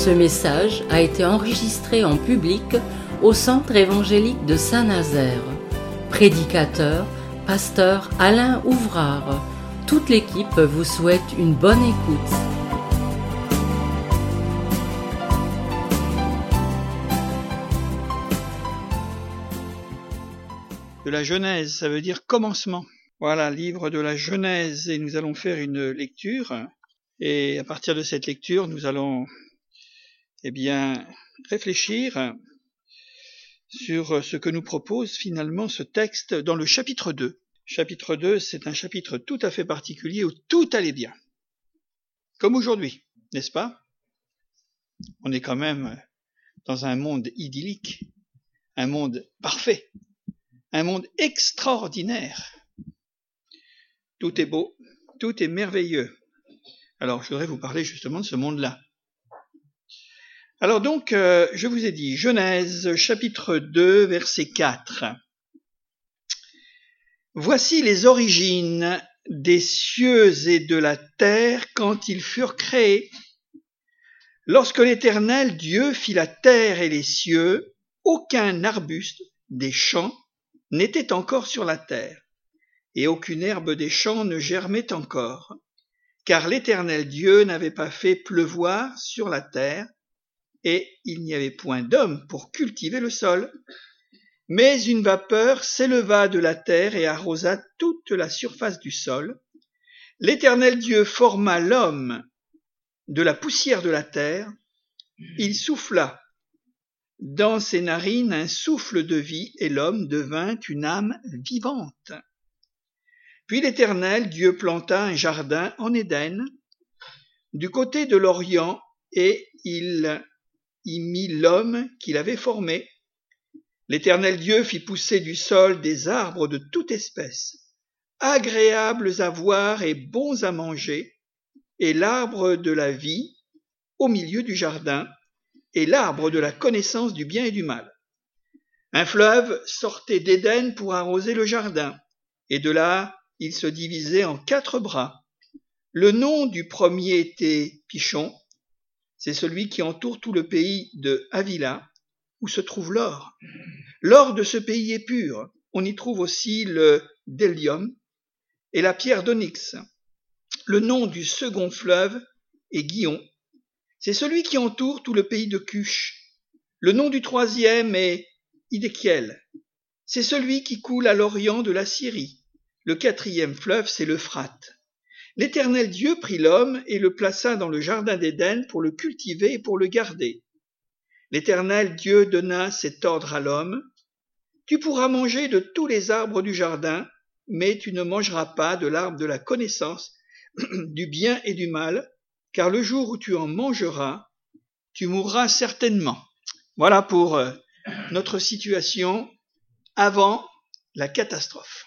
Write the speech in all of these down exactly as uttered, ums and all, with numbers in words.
Ce message a été enregistré en public au Centre évangélique de Saint-Nazaire. Prédicateur, pasteur Alain Ouvrard. Toute l'équipe vous souhaite une bonne écoute. De la Genèse, ça veut dire commencement. Voilà, livre de la Genèse, et nous allons faire une lecture. Et à partir de cette lecture, nous allons, eh bien, réfléchir sur ce que nous propose finalement ce texte dans le chapitre deux. Chapitre deux, c'est un chapitre tout à fait particulier où tout allait bien. Comme aujourd'hui, n'est-ce pas? On est quand même dans un monde idyllique, un monde parfait, un monde extraordinaire. Tout est beau, tout est merveilleux. Alors, je voudrais vous parler justement de ce monde-là. Alors donc, euh, je vous ai dit, Genèse, chapitre deux, verset quatre. Voici les origines des cieux et de la terre quand ils furent créés. Lorsque l'Éternel Dieu fit la terre et les cieux, aucun arbuste des champs n'était encore sur la terre, et aucune herbe des champs ne germait encore, car l'Éternel Dieu n'avait pas fait pleuvoir sur la terre, et il n'y avait point d'homme pour cultiver le sol. Mais une vapeur s'éleva de la terre et arrosa toute la surface du sol. L'Éternel Dieu forma l'homme de la poussière de la terre. Il souffla dans ses narines un souffle de vie, et l'homme devint une âme vivante. Puis l'Éternel Dieu planta un jardin en Éden, du côté de l'Orient, et il y mit l'homme qu'il avait formé. L'Éternel Dieu fit pousser du sol des arbres de toute espèce, agréables à voir et bons à manger, et l'arbre de la vie au milieu du jardin, et l'arbre de la connaissance du bien et du mal. Un fleuve sortait d'Éden pour arroser le jardin, et de là il se divisait en quatre bras. Le nom du premier était Pichon, c'est celui qui entoure tout le pays de Havila, où se trouve l'or. L'or de ce pays est pur. On y trouve aussi le bdellium et la pierre d'onyx. Le nom du second fleuve est Gihon. C'est celui qui entoure tout le pays de Cush. Le nom du troisième est Hiddekel. C'est celui qui coule à l'orient de la Syrie. Le quatrième fleuve, c'est l'Euphrate. L'Éternel Dieu prit l'homme et le plaça dans le jardin d'Éden pour le cultiver et pour le garder. L'Éternel Dieu donna cet ordre à l'homme: tu pourras manger de tous les arbres du jardin, mais tu ne mangeras pas de l'arbre de la connaissance du bien et du mal, car le jour où tu en mangeras, tu mourras certainement. Voilà pour notre situation avant la catastrophe,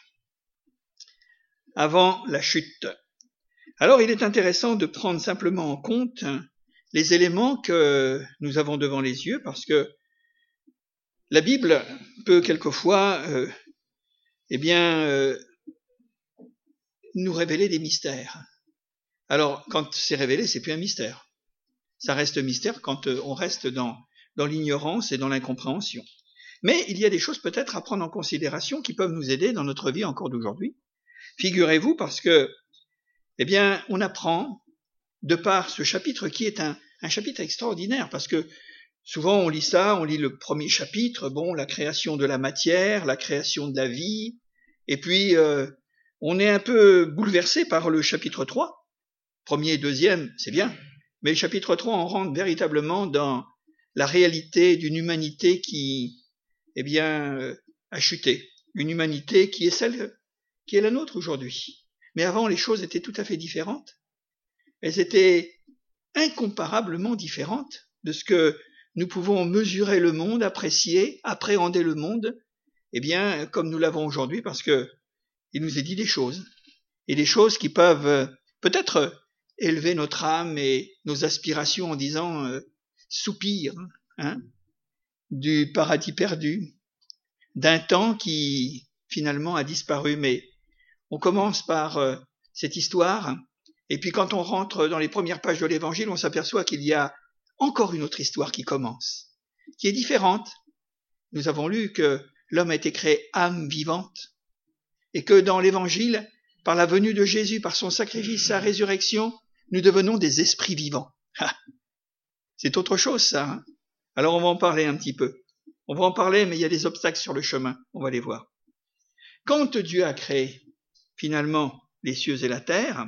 avant la chute. Alors il est intéressant de prendre simplement en compte les éléments que nous avons devant les yeux, parce que la Bible peut quelquefois euh, eh bien, euh, nous révéler des mystères. Alors, quand c'est révélé, c'est plus un mystère. Ça reste mystère quand euh, on reste dans, dans l'ignorance et dans l'incompréhension. Mais il y a des choses peut-être à prendre en considération qui peuvent nous aider dans notre vie encore d'aujourd'hui. Figurez-vous, parce que, eh bien, on apprend de par ce chapitre qui est un, un chapitre extraordinaire, parce que souvent on lit ça, on lit le premier chapitre, bon, la création de la matière, la création de la vie, et puis euh, on est un peu bouleversé par le chapitre trois. Premier et deuxième, c'est bien, mais le chapitre trois, on rentre véritablement dans la réalité d'une humanité qui, eh bien, euh, a chuté, une humanité qui est celle qui est la nôtre aujourd'hui. Mais avant, les choses étaient tout à fait différentes. Elles étaient incomparablement différentes de ce que nous pouvons mesurer le monde, apprécier, appréhender le monde, eh bien, comme nous l'avons aujourd'hui, parce que il nous est dit des choses, et des choses qui peuvent peut-être élever notre âme et nos aspirations en disant euh, soupir, hein, du paradis perdu, d'un temps qui finalement a disparu. Mais on commence par euh, cette histoire, et puis quand on rentre dans les premières pages de l'Évangile, on s'aperçoit qu'il y a encore une autre histoire qui commence, qui est différente. Nous avons lu que l'homme a été créé âme vivante et que dans l'Évangile, par la venue de Jésus, par son sacrifice, sa résurrection, nous devenons des esprits vivants. Ah, c'est autre chose ça. Hein. Alors on va en parler un petit peu. On va en parler, mais il y a des obstacles sur le chemin. On va les voir. Quand Dieu a créé finalement les cieux et la terre,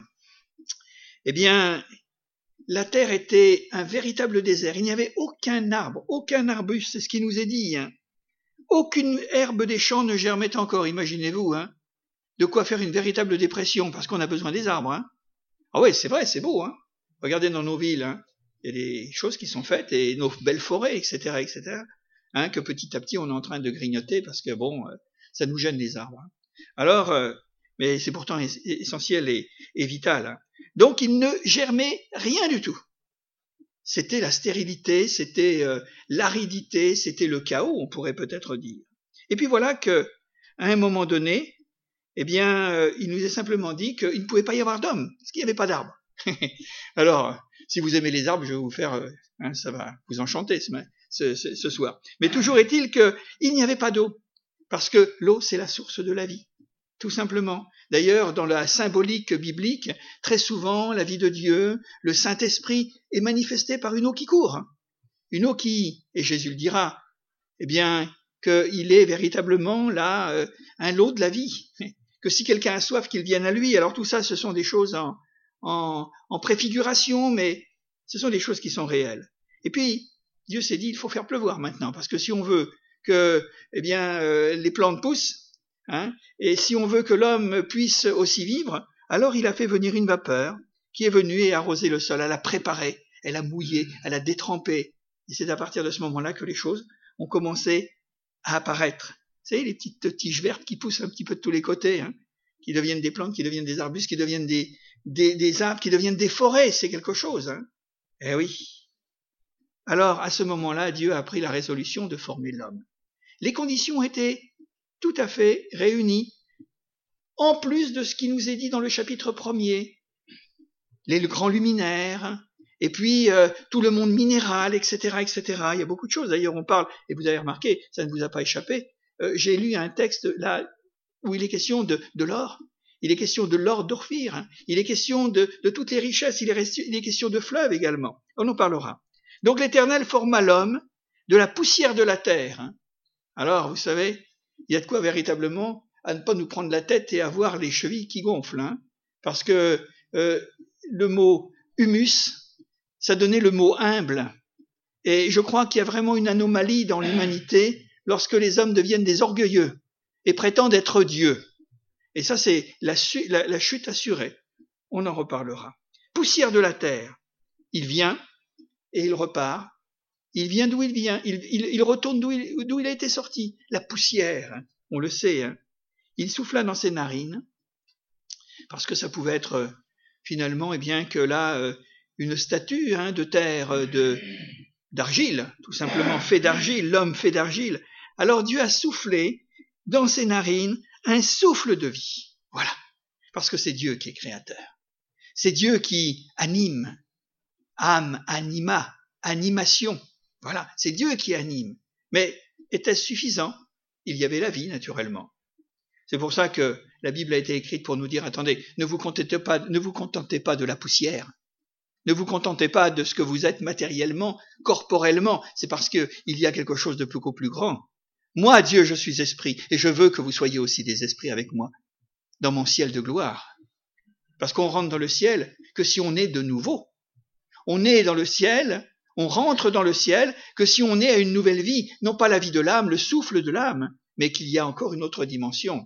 eh bien, la terre était un véritable désert. Il n'y avait aucun arbre, aucun arbuste, c'est ce qui nous est dit. Hein. Aucune herbe des champs ne germait encore, imaginez-vous. Hein. De quoi faire une véritable dépression, parce qu'on a besoin des arbres. Hein. Ah oui, c'est vrai, c'est beau. Hein. Regardez dans nos villes, hein. Il y a des choses qui sont faites, et nos belles forêts, et cetera, et cetera, hein, que petit à petit on est en train de grignoter, parce que bon, ça nous gêne les arbres. Hein. Alors, euh, mais c'est pourtant essentiel et, et vital. Hein. Donc il ne germait rien du tout. C'était la stérilité, c'était euh, l'aridité, c'était le chaos, on pourrait peut-être dire. Et puis voilà que, à un moment donné, eh bien, euh, il nous est simplement dit qu'il ne pouvait pas y avoir d'homme, parce qu'il n'y avait pas d'arbres. Alors, si vous aimez les arbres, je vais vous faire, euh, hein, ça va vous enchanter ce, ce, ce, ce soir. Mais toujours est-il qu'il n'y avait pas d'eau, parce que l'eau, c'est la source de la vie, tout simplement. D'ailleurs, dans la symbolique biblique, très souvent, la vie de Dieu, le Saint-Esprit est manifesté par une eau qui court. Une eau qui, et Jésus le dira, eh bien, qu'il est véritablement là euh, un lot de la vie. Que si quelqu'un a soif, qu'il vienne à lui. Alors tout ça, ce sont des choses en, en, en préfiguration, mais ce sont des choses qui sont réelles. Et puis, Dieu s'est dit, il faut faire pleuvoir maintenant, parce que si on veut que eh bien, euh, les plantes poussent, hein, et si on veut que l'homme puisse aussi vivre, alors il a fait venir une vapeur qui est venue et arroser le sol. Elle a préparé, elle a mouillé, elle a détrempé. Et c'est à partir de ce moment-là que les choses ont commencé à apparaître. Vous savez, les petites tiges vertes qui poussent un petit peu de tous les côtés, hein, qui deviennent des plantes, qui deviennent des arbustes, qui deviennent des, des, des arbres, qui deviennent des forêts, c'est quelque chose. Hein. Eh oui. Alors, à ce moment-là, Dieu a pris la résolution de former l'homme. Les conditions étaient tout à fait réunies, en plus de ce qui nous est dit dans le chapitre premier, les grands luminaires, et puis euh, tout le monde minéral, et cetera, et cetera. Il y a beaucoup de choses. D'ailleurs, on parle, et vous avez remarqué, ça ne vous a pas échappé, euh, j'ai lu un texte là où il est question de, de l'or, il est question de l'or d'Ophir, hein. Il est question de, de toutes les richesses, il est, il est question de fleuves également. On en parlera. Donc l'Éternel forma l'homme de la poussière de la terre. Hein. Alors, vous savez, il y a de quoi véritablement à ne pas nous prendre la tête et avoir les chevilles qui gonflent, hein, parce que euh, le mot humus, ça donnait le mot humble. Et je crois qu'il y a vraiment une anomalie dans l'humanité lorsque les hommes deviennent des orgueilleux et prétendent être Dieu. Et ça, c'est la, la, la chute assurée. On en reparlera. Poussière de la terre. Il vient et il repart. Il vient d'où il vient. Il, il, il retourne d'où il, d'où il a été sorti. La poussière, hein, on le sait. Hein. Il souffla dans ses narines parce que ça pouvait être euh, finalement, eh bien, que là, euh, une statue hein, de terre, de, d'argile, tout simplement fait d'argile, l'homme fait d'argile. Alors Dieu a soufflé dans ses narines un souffle de vie. Voilà. Parce que c'est Dieu qui est créateur. C'est Dieu qui anime. Âme, anima, animation. Voilà. C'est Dieu qui anime. Mais était-ce suffisant? Il y avait la vie, naturellement. C'est pour ça que la Bible a été écrite pour nous dire, attendez, ne vous contentez pas, ne vous contentez pas de la poussière. Ne vous contentez pas de ce que vous êtes matériellement, corporellement. C'est parce qu'il y a quelque chose de beaucoup plus grand. Moi, Dieu, je suis esprit, et je veux que vous soyez aussi des esprits avec moi, dans mon ciel de gloire. Parce qu'on rentre dans le ciel que si on est de nouveau. On est dans le ciel, on rentre dans le ciel que si on est à une nouvelle vie, non pas la vie de l'âme, le souffle de l'âme, mais qu'il y a encore une autre dimension.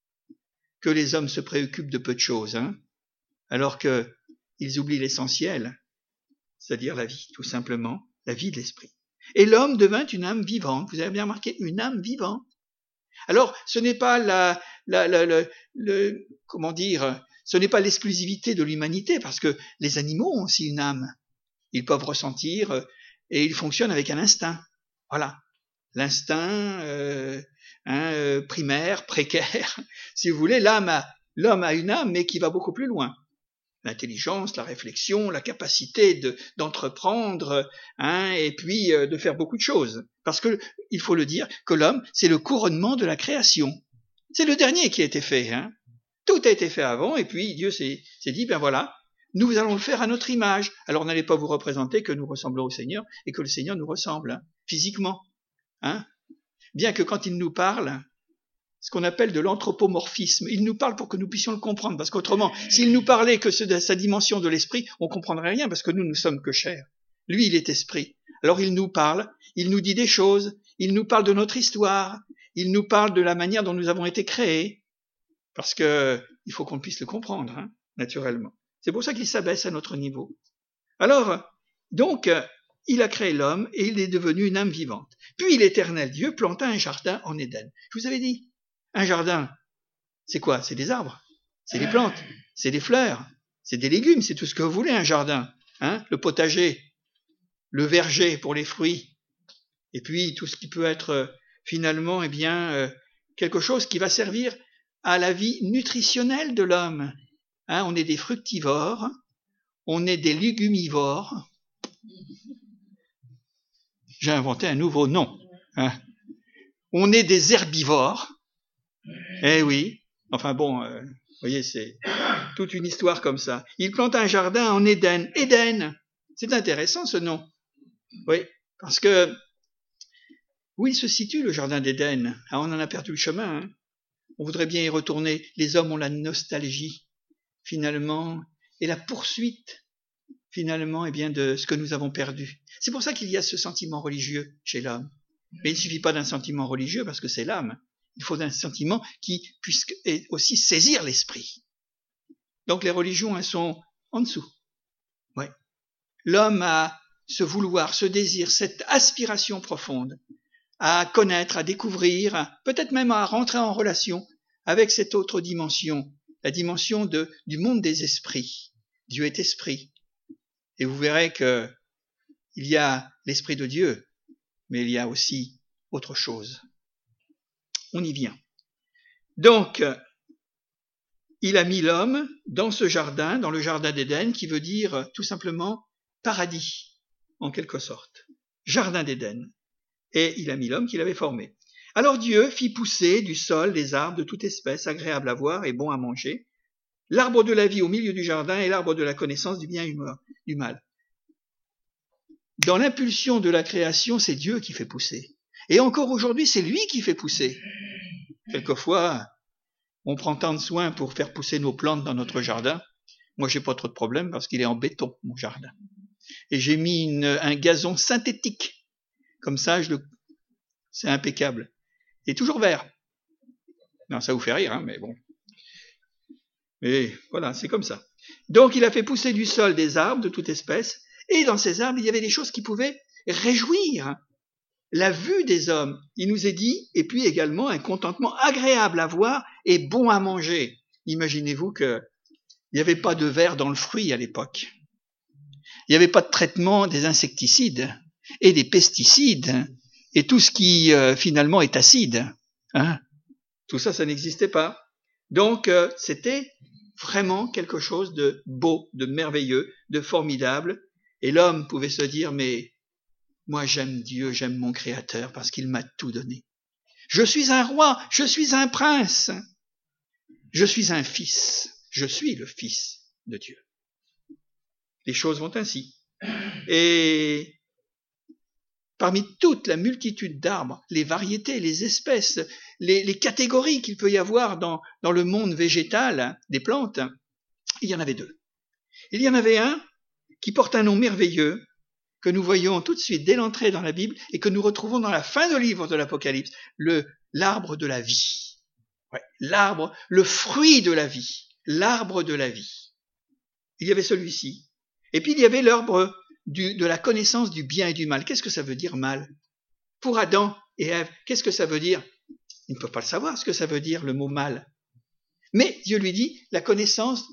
Que les hommes se préoccupent de peu de choses, hein, alors qu'ils oublient l'essentiel, c'est-à-dire la vie, tout simplement, la vie de l'esprit. Et l'homme devint une âme vivante. Vous avez bien remarqué, une âme vivante. Alors, ce n'est pas la, la, la, la le, comment dire, ce n'est pas l'exclusivité de l'humanité, parce que les animaux ont aussi une âme. Ils peuvent ressentir et ils fonctionnent avec un instinct. Voilà, l'instinct euh, hein, euh, primaire, précaire, si vous voulez. L'âme, a, l'homme a une âme, mais qui va beaucoup plus loin. l'intelligence, la réflexion, la capacité de, d'entreprendre, hein, et puis euh, de faire beaucoup de choses. Parce que, il faut le dire, que l'homme, c'est le couronnement de la création. C'est le dernier qui a été fait. Hein. Tout a été fait avant, et puis Dieu s'est, s'est dit, ben voilà, nous allons le faire à notre image. Alors n'allez pas vous représenter que nous ressemblons au Seigneur, et que le Seigneur nous ressemble, hein, physiquement. Hein. Bien que quand il nous parle, ce qu'on appelle de l'anthropomorphisme, il nous parle pour que nous puissions le comprendre, parce qu'autrement, s'il nous parlait que de sa dimension de l'esprit, on comprendrait rien, parce que nous, nous sommes que chair. Lui, il est esprit. Alors il nous parle, il nous dit des choses, il nous parle de notre histoire, il nous parle de la manière dont nous avons été créés, parce que il faut qu'on puisse le comprendre, hein, naturellement. C'est pour ça qu'il s'abaisse à notre niveau. Alors, donc, il a créé l'homme et il est devenu une âme vivante. Puis l'Éternel Dieu planta un jardin en Éden. Je vous avais dit, un jardin, c'est quoi? C'est des arbres, c'est des plantes, c'est des fleurs, c'est des légumes, c'est tout ce que vous voulez, un jardin. Hein, le potager, le verger pour les fruits, et puis tout ce qui peut être euh, finalement eh bien, euh, quelque chose qui va servir à la vie nutritionnelle de l'homme. Hein, on est des fructivores, on est des légumivores. J'ai inventé un nouveau nom. Hein. On est des herbivores. Eh oui. Enfin bon, euh, vous voyez, c'est toute une histoire comme ça. Il plante un jardin en Éden. Éden. C'est intéressant ce nom. Oui, parce que où il se situe le jardin d'Éden? Ah, on en a perdu le chemin. Hein. On voudrait bien y retourner. Les hommes ont la nostalgie, finalement, et la poursuite, finalement, eh bien, de ce que nous avons perdu. C'est pour ça qu'il y a ce sentiment religieux chez l'homme. Mais il ne suffit pas d'un sentiment religieux parce que c'est l'âme. Il faut un sentiment qui puisse aussi saisir l'esprit. Donc les religions, elles sont en dessous. Ouais. L'homme a ce vouloir, ce désir, cette aspiration profonde à connaître, à découvrir, peut-être même à rentrer en relation avec cette autre dimension, la dimension de, du monde des esprits. Dieu est esprit. Et vous verrez que il y a l'esprit de Dieu, mais il y a aussi autre chose. On y vient. Donc, il a mis l'homme dans ce jardin, dans le jardin d'Éden, qui veut dire tout simplement paradis, en quelque sorte. Jardin d'Éden. Et il a mis l'homme qu'il avait formé. Alors Dieu fit pousser du sol des arbres de toute espèce, agréables à voir et bons à manger, l'arbre de la vie au milieu du jardin et l'arbre de la connaissance du bien et du mal. Dans l'impulsion de la création, c'est Dieu qui fait pousser. Et encore aujourd'hui, c'est lui qui fait pousser. Quelquefois, on prend tant de soin pour faire pousser nos plantes dans notre jardin. Moi, j'ai pas trop de problème parce qu'il est en béton, mon jardin. Et j'ai mis une, un gazon synthétique. Comme ça, je le... c'est impeccable. Et toujours vert. Non, ça vous fait rire, hein, mais bon. Mais voilà, c'est comme ça. Donc, il a fait pousser du sol des arbres de toute espèce. Et dans ces arbres, il y avait des choses qui pouvaient réjouir la vue des hommes. Il nous est dit, et puis également un contentement agréable à voir et bon à manger. Imaginez-vous qu'il n'y avait pas de verre dans le fruit à l'époque. Il n'y avait pas de traitement des insecticides et des pesticides et tout ce qui euh, finalement est acide. Hein, tout ça, ça n'existait pas. Donc, euh, c'était vraiment quelque chose de beau, de merveilleux, de formidable. Et l'homme pouvait se dire, mais moi j'aime Dieu, j'aime mon Créateur parce qu'il m'a tout donné. Je suis un roi, je suis un prince, je suis un fils, je suis le fils de Dieu. Les choses vont ainsi. Et parmi toute la multitude d'arbres, les variétés, les espèces, les, les catégories qu'il peut y avoir dans, dans le monde végétal des plantes, il y en avait deux. Il y en avait un qui porte un nom merveilleux, que nous voyons tout de suite dès l'entrée dans la Bible et que nous retrouvons dans la fin du livre de l'Apocalypse, le l'arbre de la vie. Ouais, l'arbre, le fruit de la vie, l'arbre de la vie. Il y avait celui-ci. Et puis il y avait l'arbre du, de la connaissance du bien et du mal. Qu'est-ce que ça veut dire mal? Pour Adam et Ève, qu'est-ce que ça veut dire? Ils ne peuvent pas le savoir ce que ça veut dire le mot mal. Mais Dieu lui dit la connaissance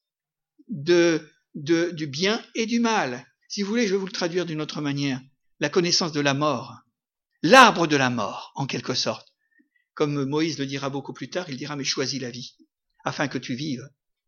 de, de, du bien et du mal. Si vous voulez, je vais vous le traduire d'une autre manière. La connaissance de la mort. L'arbre de la mort, en quelque sorte. Comme Moïse le dira beaucoup plus tard, il dira, mais choisis la vie, afin que tu vives.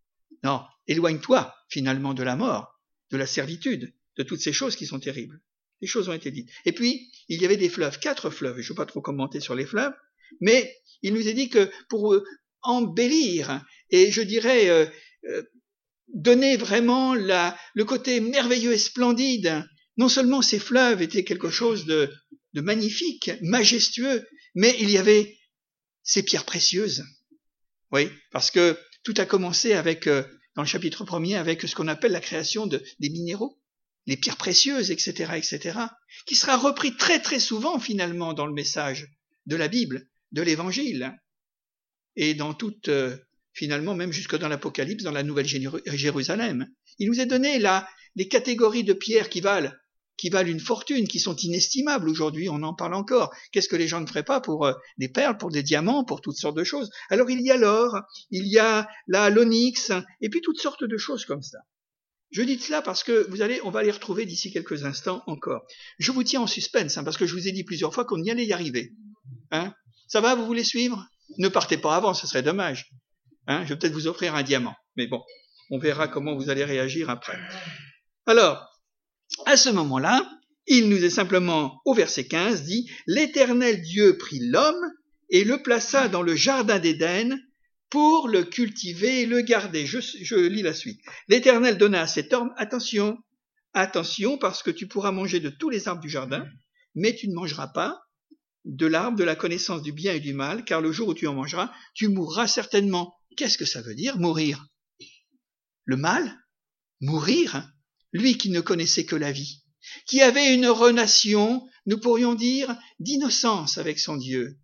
Non, éloigne-toi finalement de la mort, de la servitude, de toutes ces choses qui sont terribles. Les choses ont été dites. Et puis, il y avait des fleuves, quatre fleuves, je ne vais pas trop commenter sur les fleuves, mais il nous est dit que pour embellir, et je dirais euh, euh, donner vraiment la, le côté merveilleux et splendide, non seulement ces fleuves étaient quelque chose de, de magnifique, majestueux, mais il y avait ces pierres précieuses. Oui, parce que tout a commencé avec, euh, dans le chapitre premier, avec ce qu'on appelle la création de, des minéraux, les pierres précieuses, et cetera, et cetera, qui sera repris très très souvent finalement dans le message de la Bible, de l'Évangile, et dans toute, euh, finalement même jusque dans l'Apocalypse, dans la Nouvelle Jérusalem. Il nous est donné là des catégories de pierres qui valent, qui valent une fortune, qui sont inestimables aujourd'hui, on en parle encore. Qu'est-ce que les gens ne feraient pas pour euh, des perles, pour des diamants, pour toutes sortes de choses? Alors il y a l'or, il y a la l'onyx, et puis toutes sortes de choses comme ça. Je dis cela parce que vous allez, on va les retrouver d'ici quelques instants encore. Je vous tiens en suspense, hein, parce que je vous ai dit plusieurs fois qu'on y allait y arriver. Hein? Ça va, vous voulez suivre? Ne partez pas avant, ce serait dommage. Hein? Je vais peut-être vous offrir un diamant, mais bon, on verra comment vous allez réagir après. Alors, à ce moment-là, il nous est simplement, au verset quinze, dit « L'Éternel Dieu prit l'homme et le plaça dans le jardin d'Éden pour le cultiver et le garder. » Je, je lis la suite. « L'Éternel donna à cet homme, attention, attention, parce que tu pourras manger de tous les arbres du jardin, mais tu ne mangeras pas de l'arbre de la connaissance du bien et du mal, car le jour où tu en mangeras, tu mourras certainement. » Qu'est-ce que ça veut dire, mourir? Le mal? Mourir? Lui qui ne connaissait que la vie, qui avait une relation, nous pourrions dire, d'innocence avec son Dieu,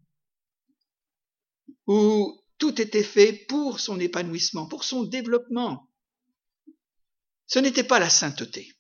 où tout était fait pour son épanouissement, pour son développement. Ce n'était pas la sainteté.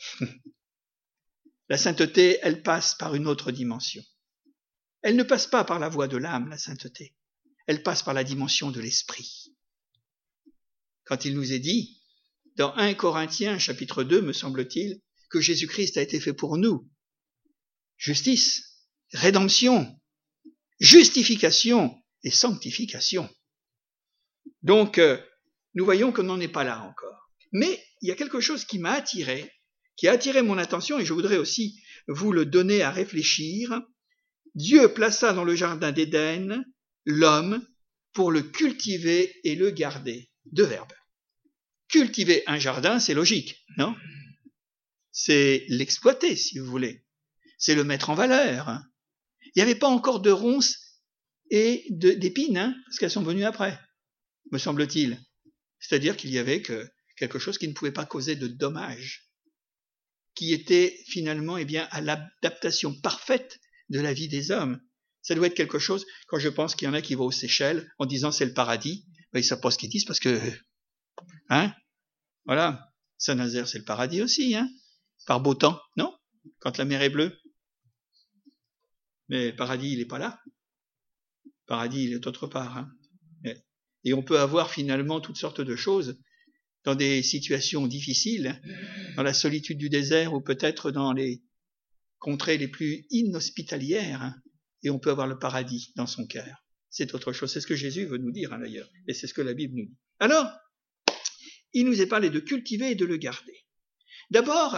La sainteté, elle passe par une autre dimension. Elle ne passe pas par la voie de l'âme, la sainteté. Elle passe par la dimension de l'esprit. Quand il nous est dit, dans premier Corinthiens, chapitre deux, me semble-t-il, que Jésus-Christ a été fait pour nous. Justice, rédemption, justification et sanctification. Donc, euh, nous voyons qu'on n'en est pas là encore. Mais il y a quelque chose qui m'a attiré, qui a attiré mon attention, et je voudrais aussi vous le donner à réfléchir. Dieu plaça dans le jardin d'Éden l'homme pour le cultiver et le garder. Deux verbes. Cultiver un jardin, c'est logique, non? C'est l'exploiter, si vous voulez. C'est le mettre en valeur. Il n'y avait pas encore de ronces et de, d'épines, hein, parce qu'elles sont venues après, me semble-t-il. C'est-à-dire qu'il y avait que quelque chose qui ne pouvait pas causer de dommages, qui était finalement eh bien, à l'adaptation parfaite de la vie des hommes. Ça doit être quelque chose, quand je pense qu'il y en a qui vont aux Seychelles en disant c'est le paradis, ben, ils ne savent pas ce qu'ils disent parce que... Hein? Voilà. Saint-Nazaire, c'est le paradis aussi, hein? Par beau temps, non? Quand la mer est bleue. Mais le paradis, il n'est pas là. Le paradis, il est autre part. Hein? Et on peut avoir finalement toutes sortes de choses dans des situations difficiles, dans la solitude du désert ou peut-être dans les contrées les plus inhospitalières, hein? Et on peut avoir le paradis dans son cœur. C'est autre chose. C'est ce que Jésus veut nous dire, hein, d'ailleurs. Et c'est ce que la Bible nous dit. Alors, il nous est parlé de cultiver et de le garder. D'abord,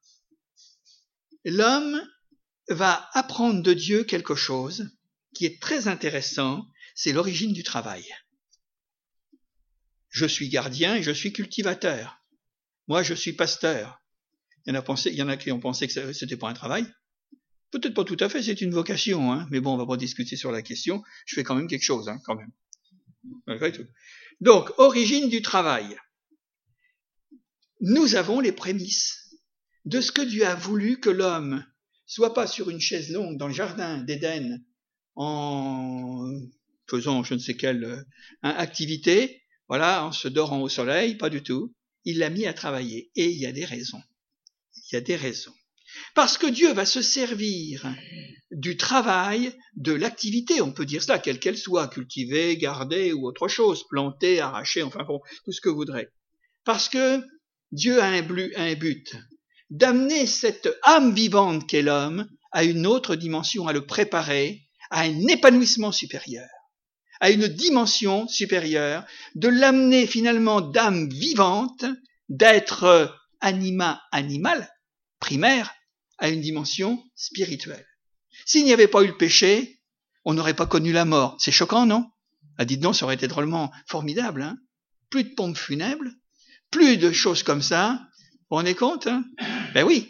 l'homme va apprendre de Dieu quelque chose qui est très intéressant, c'est l'origine du travail. Je suis gardien et je suis cultivateur. Moi, je suis pasteur. Il y en a, pensé, il y en a qui ont pensé que c'était pas un travail. Peut-être pas tout à fait, c'est une vocation, hein, mais bon, on va pas discuter sur la question. Je fais quand même quelque chose, hein, quand même. Malgré tout. Donc, origine du travail. Nous avons les prémices de ce que Dieu a voulu que l'homme soit pas sur une chaise longue dans le jardin d'Éden en faisant je ne sais quelle hein, activité, voilà, en se dorant au soleil, pas du tout. Il l'a mis à travailler. Et il y a des raisons. Il y a des raisons. Parce que Dieu va se servir du travail, de l'activité, on peut dire cela, quelle qu'elle soit, cultiver, garder ou autre chose, planter, arracher, enfin bon, tout ce que vous voudrez. Parce que Dieu a un but, d'amener cette âme vivante qu'est l'homme à une autre dimension, à le préparer à un épanouissement supérieur, à une dimension supérieure, de l'amener finalement d'âme vivante, d'être anima animal, primaire, à une dimension spirituelle. S'il n'y avait pas eu le péché, on n'aurait pas connu la mort. C'est choquant, non? Ah, dites donc, ça aurait été drôlement formidable, hein? Plus de pompes funèbres, plus de choses comme ça. Vous vous rendez compte, hein? Ben oui.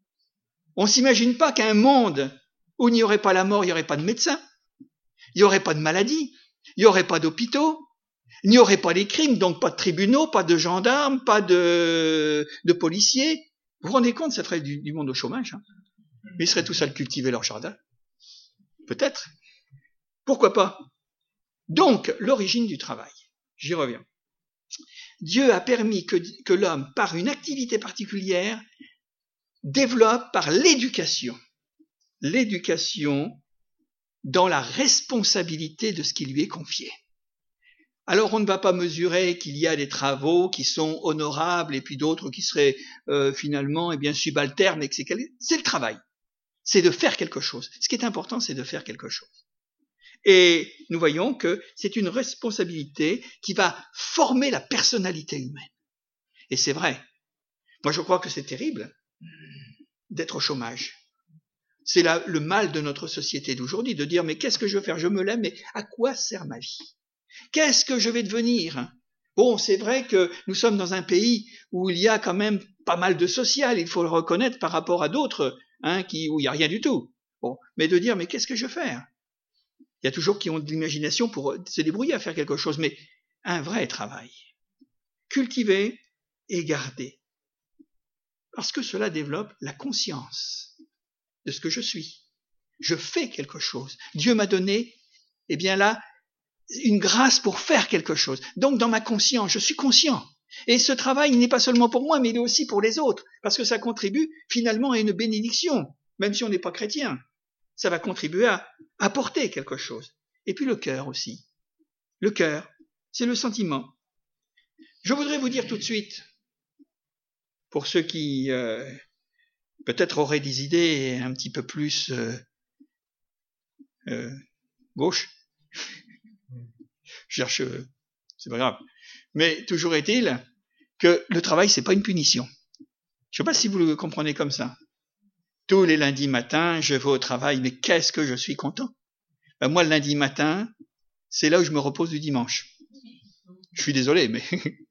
On s'imagine pas qu'un monde où il n'y aurait pas la mort, il n'y aurait pas de médecins, il n'y aurait pas de maladies, il n'y aurait pas d'hôpitaux, il n'y aurait pas les crimes, donc pas de tribunaux, pas de gendarmes, pas de, de policiers. Vous vous rendez compte, ça ferait du, du monde au chômage, hein? Ils seraient tous à cultiver leur jardin. Peut-être. Pourquoi pas? Donc, l'origine du travail. J'y reviens. Dieu a permis que, que l'homme, par une activité particulière, développe par l'éducation. L'éducation dans la responsabilité de ce qui lui est confié. Alors on ne va pas mesurer qu'il y a des travaux qui sont honorables et puis d'autres qui seraient euh, finalement eh bien subalternes, et que c'est, c'est le travail. C'est de faire quelque chose. Ce qui est important, c'est de faire quelque chose. Et nous voyons que c'est une responsabilité qui va former la personnalité humaine. Et c'est vrai. Moi, je crois que c'est terrible d'être au chômage. C'est la, le mal de notre société d'aujourd'hui, de dire, mais qu'est-ce que je veux faire? Je me lève, mais à quoi sert ma vie? Qu'est-ce que je vais devenir? Bon, c'est vrai que nous sommes dans un pays où il y a quand même pas mal de social, il faut le reconnaître par rapport à d'autres, hein, qui, où il n'y a rien du tout. Bon, mais de dire, mais qu'est-ce que je veux faire? Il y a toujours qui ont de l'imagination pour se débrouiller à faire quelque chose, mais un vrai travail. Cultiver et garder. Parce que cela développe la conscience de ce que je suis. Je fais quelque chose. Dieu m'a donné, eh bien là, une grâce pour faire quelque chose. Donc dans ma conscience, je suis conscient. Et ce travail il n'est pas seulement pour moi, mais il est aussi pour les autres, parce que ça contribue finalement à une bénédiction, même si on n'est pas chrétien. Ça va contribuer à apporter quelque chose. Et puis le cœur aussi. Le cœur, c'est le sentiment. Je voudrais vous dire tout de suite, pour ceux qui euh, peut-être auraient des idées un petit peu plus euh, euh, gauche, je cherche, euh, c'est pas grave, mais toujours est-il que le travail, c'est pas une punition. Je sais pas si vous le comprenez comme ça. Tous les lundis matins, je vais au travail, mais qu'est-ce que je suis content. Ben moi, le lundi matin, c'est là où je me repose du dimanche. Je suis désolé, mais...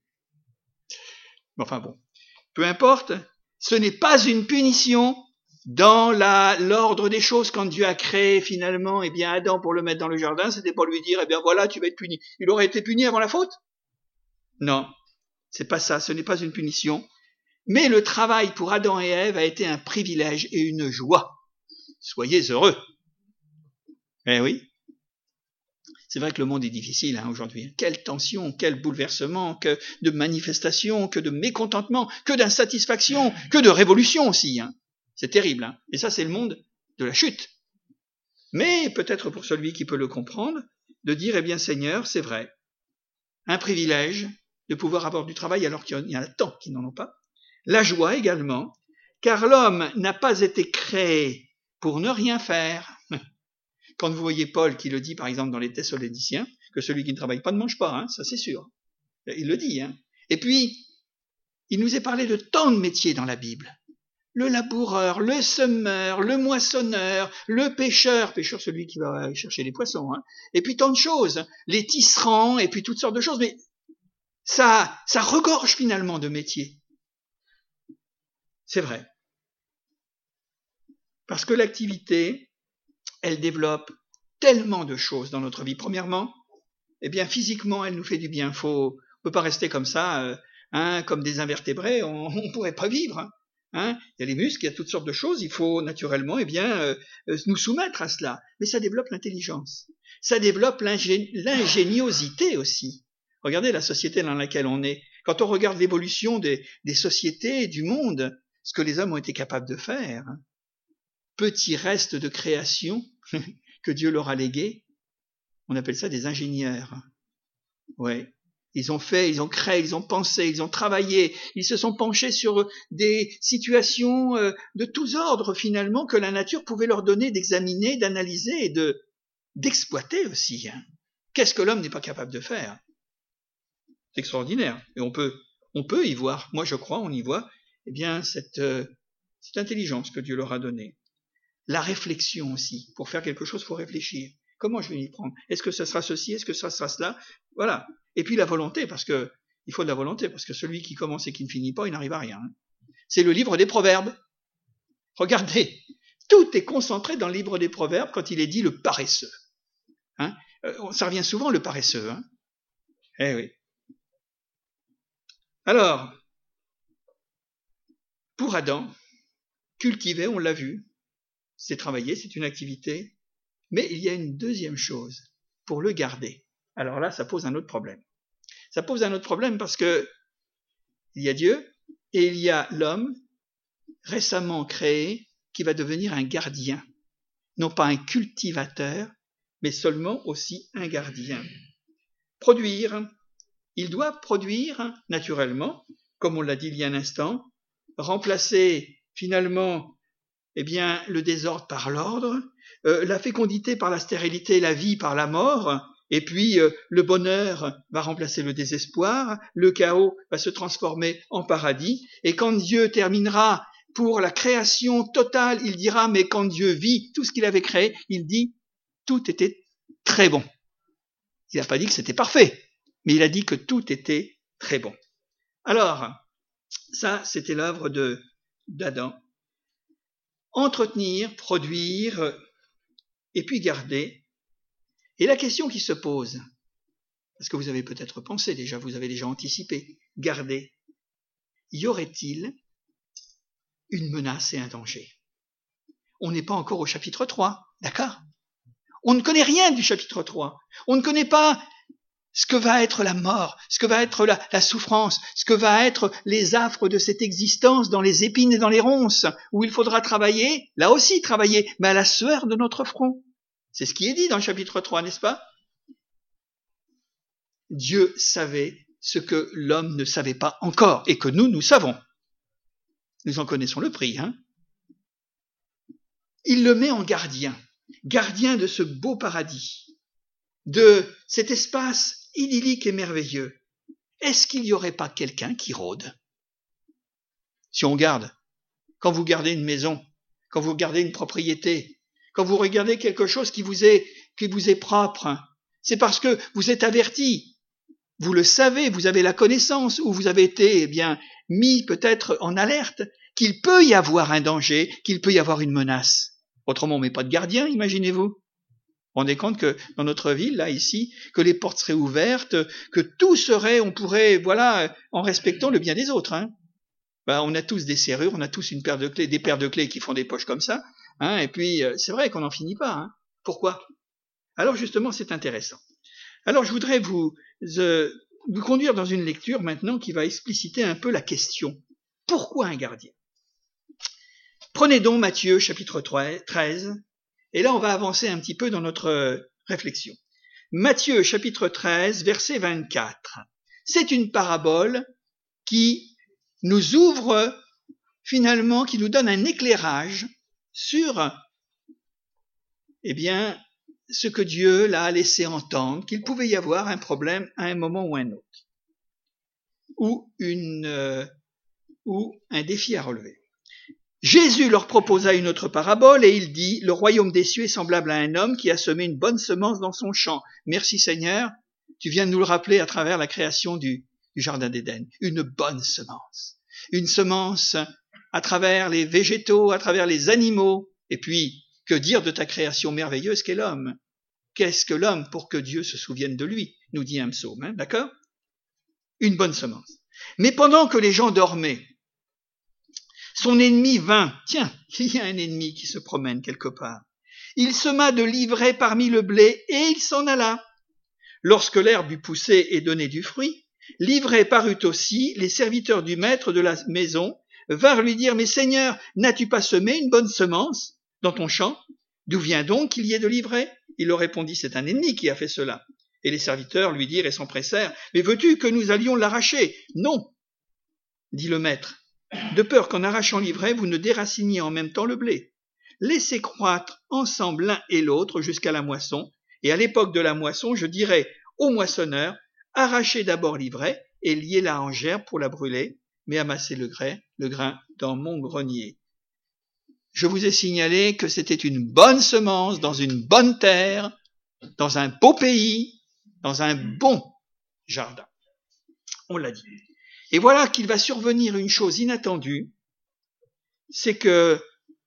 enfin bon. Peu importe, ce n'est pas une punition dans la, l'ordre des choses. Quand Dieu a créé finalement, eh bien, Adam pour le mettre dans le jardin, c'était pour lui dire, eh bien voilà, tu vas être puni. Il aurait été puni avant la faute? Non, c'est pas ça, ce n'est pas une punition. Mais le travail pour Adam et Ève a été un privilège et une joie. Soyez heureux. Eh oui. C'est vrai que le monde est difficile hein, aujourd'hui. Quelle tension, quel bouleversement, que de manifestations, que de mécontentement, que d'insatisfaction, que de révolution aussi. Hein. C'est terrible. Hein. Et ça, c'est le monde de la chute. Mais peut-être pour celui qui peut le comprendre, de dire, eh bien Seigneur, c'est vrai, un privilège de pouvoir avoir du travail alors qu'il y en a tant qui n'en ont pas. La joie également, car l'homme n'a pas été créé pour ne rien faire. Quand vous voyez Paul qui le dit, par exemple, dans les Thessaloniciens, que celui qui ne travaille pas ne mange pas, hein, ça c'est sûr. Il le dit. Hein. Et puis, il nous est parlé de tant de métiers dans la Bible. Le laboureur, le semeur, le moissonneur, le pêcheur, pêcheur celui qui va aller chercher les poissons, hein. Et puis tant de choses, les tisserands, et puis toutes sortes de choses, mais ça, ça regorge finalement de métiers. C'est vrai. Parce que l'activité, elle développe tellement de choses dans notre vie. Premièrement, eh bien, physiquement, elle nous fait du bien. Faut, on peut pas rester comme ça, euh, hein, comme des invertébrés, on ne pourrait pas vivre. Hein. Hein. Il y a les muscles, il y a toutes sortes de choses. Il faut naturellement, eh bien, euh, nous soumettre à cela. Mais ça développe l'intelligence. Ça développe l'ingé- l'ingéniosité aussi. Regardez la société dans laquelle on est. Quand on regarde l'évolution des, des sociétés, du monde, ce que les hommes ont été capables de faire, hein. Petit reste de création que Dieu leur a légué, on appelle ça des ingénieurs. Ouais. Ils ont fait, ils ont créé, ils ont pensé, ils ont travaillé, ils se sont penchés sur des situations de tous ordres finalement que la nature pouvait leur donner d'examiner, d'analyser et de, d'exploiter aussi. Hein. Qu'est-ce que l'homme n'est pas capable de faire? C'est extraordinaire. Et on peut, on peut y voir, moi je crois, on y voit, eh bien, cette, euh, cette intelligence que Dieu leur a donnée. La réflexion aussi. Pour faire quelque chose, il faut réfléchir. Comment je vais m'y prendre? Est-ce que ce sera ceci? Est-ce que ça sera cela? Voilà. Et puis la volonté, parce que il faut de la volonté, parce que celui qui commence et qui ne finit pas, il n'arrive à rien. C'est le livre des Proverbes. Regardez, tout est concentré dans le livre des Proverbes quand il est dit le paresseux. Hein? Ça revient souvent, le paresseux. Hein? Eh oui. Alors, pour Adam, cultiver, on l'a vu, c'est travailler, c'est une activité, mais il y a une deuxième chose, pour le garder. Alors là, ça pose un autre problème. Ça pose un autre problème parce que il y a Dieu et il y a l'homme récemment créé qui va devenir un gardien. Non pas un cultivateur, mais seulement aussi un gardien. Produire. Il doit produire naturellement, comme on l'a dit il y a un instant, remplacer finalement eh bien, le désordre par l'ordre, euh, la fécondité par la stérilité, la vie par la mort, et puis euh, le bonheur va remplacer le désespoir, le chaos va se transformer en paradis, et quand Dieu terminera pour la création totale, il dira, mais quand Dieu vit tout ce qu'il avait créé, il dit, tout était très bon. Il n'a pas dit que c'était parfait, mais il a dit que tout était très bon. Alors, ça, c'était l'œuvre de d'Adam. Entretenir, produire, et puis garder. Et la question qui se pose, parce que vous avez peut-être pensé déjà, vous avez déjà anticipé, garder, y aurait-il une menace et un danger? On n'est pas encore au chapitre trois, d'accord? On ne connaît rien du chapitre trois. On ne connaît pas ce que va être la mort, ce que va être la, la souffrance, ce que va être les affres de cette existence dans les épines et dans les ronces, où il faudra travailler, là aussi travailler, mais à la sueur de notre front. C'est ce qui est dit dans le chapitre trois, n'est-ce pas? Dieu savait ce que l'homme ne savait pas encore, et que nous, nous savons. Nous en connaissons le prix, hein? Il le met en gardien, gardien de ce beau paradis, de cet espace idyllique et merveilleux. Est-ce qu'il n'y aurait pas quelqu'un qui rôde? Si on garde, quand vous gardez une maison, quand vous gardez une propriété, quand vous regardez quelque chose qui vous est, qui vous est propre, c'est parce que vous êtes averti. Vous le savez, vous avez la connaissance, ou vous avez été, eh bien, mis peut-être en alerte, qu'il peut y avoir un danger, qu'il peut y avoir une menace. Autrement, on ne met pas de gardien, imaginez-vous. Vous vous rendez compte que dans notre ville, là, ici, que les portes seraient ouvertes, que tout serait, on pourrait, voilà, en respectant le bien des autres, hein. Ben, on a tous des serrures, on a tous une paire de clés, des paires de clés qui font des poches comme ça, hein, et puis, c'est vrai qu'on n'en finit pas, hein. Pourquoi? Alors, justement, c'est intéressant. Alors, je voudrais vous, euh, vous conduire dans une lecture maintenant qui va expliciter un peu la question. Pourquoi un gardien? Prenez donc Matthieu, chapitre treize, et là, on va avancer un petit peu dans notre réflexion. Matthieu, chapitre treize, verset vingt-quatre. C'est une parabole qui nous ouvre, finalement, qui nous donne un éclairage sur, eh bien, ce que Dieu l'a laissé entendre, qu'il pouvait y avoir un problème à un moment ou un autre, ou, une, euh, ou un défi à relever. Jésus leur proposa une autre parabole et il dit, le royaume des cieux est semblable à un homme qui a semé une bonne semence dans son champ. Merci Seigneur, tu viens de nous le rappeler à travers la création du, du jardin d'Éden. Une bonne semence. Une semence à travers les végétaux, à travers les animaux. Et puis, que dire de ta création merveilleuse qu'est l'homme? Qu'est-ce que l'homme pour que Dieu se souvienne de lui? Nous dit un psaume, hein, d'accord? Une bonne semence. Mais pendant que les gens dormaient, son ennemi vint. Tiens, il y a un ennemi qui se promène quelque part. Il sema de l'ivraie parmi le blé et il s'en alla. Lorsque l'herbe eut poussé et donné du fruit, l'ivraie parut aussi. Les serviteurs du maître de la maison vinrent lui dire, mais Seigneur, n'as-tu pas semé une bonne semence dans ton champ? D'où vient donc qu'il y ait de l'ivraie? Il leur répondit, c'est un ennemi qui a fait cela. Et les serviteurs lui dirent et s'empressèrent, mais veux-tu que nous allions l'arracher? Non, dit le maître. De peur qu'en arrachant l'ivraie, vous ne déraciniez en même temps le blé. Laissez croître ensemble l'un et l'autre jusqu'à la moisson, Et à l'époque de la moisson, je dirais au moissonneur, arrachez d'abord l'ivraie et liez-la en gerbe pour la brûler, mais amassez le grain, le grain dans mon grenier. Je vous ai signalé que c'était une bonne semence dans une bonne terre, dans un beau pays, dans un bon jardin. On l'a dit. Et voilà qu'il va survenir une chose inattendue, c'est que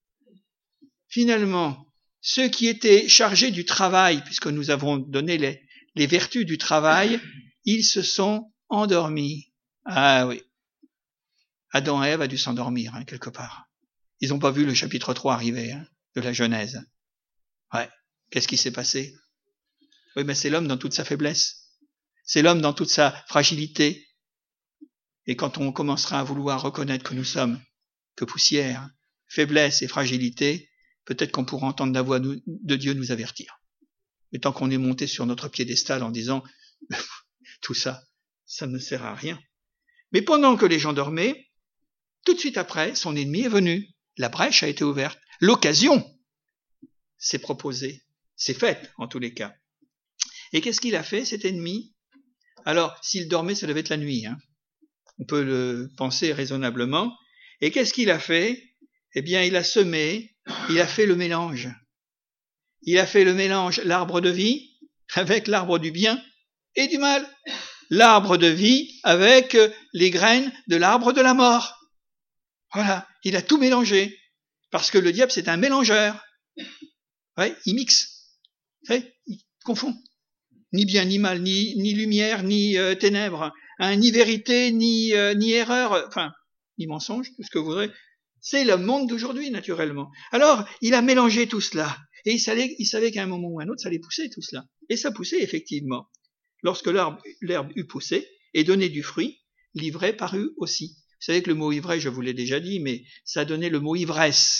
finalement, ceux qui étaient chargés du travail, puisque nous avons donné les, les vertus du travail, ils se sont endormis. Ah oui. Adam et Ève a dû s'endormir, hein, quelque part. Ils n'ont pas vu le chapitre trois arriver, hein, de la Genèse. Ouais. Qu'est-ce qui s'est passé? Oui, mais c'est l'homme dans toute sa faiblesse. C'est l'homme dans toute sa fragilité. Et quand on commencera à vouloir reconnaître que nous sommes que poussière, faiblesse et fragilité, peut-être qu'on pourra entendre la voix de Dieu nous avertir. Mais tant qu'on est monté sur notre piédestal en disant tout ça, ça ne sert à rien. Mais pendant que les gens dormaient, tout de suite après, son ennemi est venu. La brèche a été ouverte. L'occasion s'est proposée, s'est faite en tous les cas. Et qu'est-ce qu'il a fait, cet ennemi? Alors, s'il dormait, ça devait être la nuit, hein. On peut le penser raisonnablement. Et qu'est-ce qu'il a fait? Eh bien, il a semé, il a fait le mélange. Il a fait le mélange, l'arbre de vie avec l'arbre du bien et du mal. L'arbre de vie avec les graines de l'arbre de la mort. Voilà, il a tout mélangé. Parce que le diable, c'est un mélangeur. Ouais, il mixe. Ouais, il confond. Ni bien, ni mal, ni, ni lumière, ni euh, ténèbres. Hein, ni vérité, ni, euh, ni erreur. Enfin, ni mensonge, tout ce que vous voudrez. C'est le monde d'aujourd'hui, naturellement. Alors, il a mélangé tout cela. Et il savait, il savait qu'à un moment ou à un autre, ça allait pousser tout cela. Et ça poussait, effectivement. Lorsque l'herbe, l'herbe eut poussé et donné du fruit, l'ivraie parut aussi. Vous savez que le mot ivraie, je vous l'ai déjà dit, mais ça donnait le mot ivresse.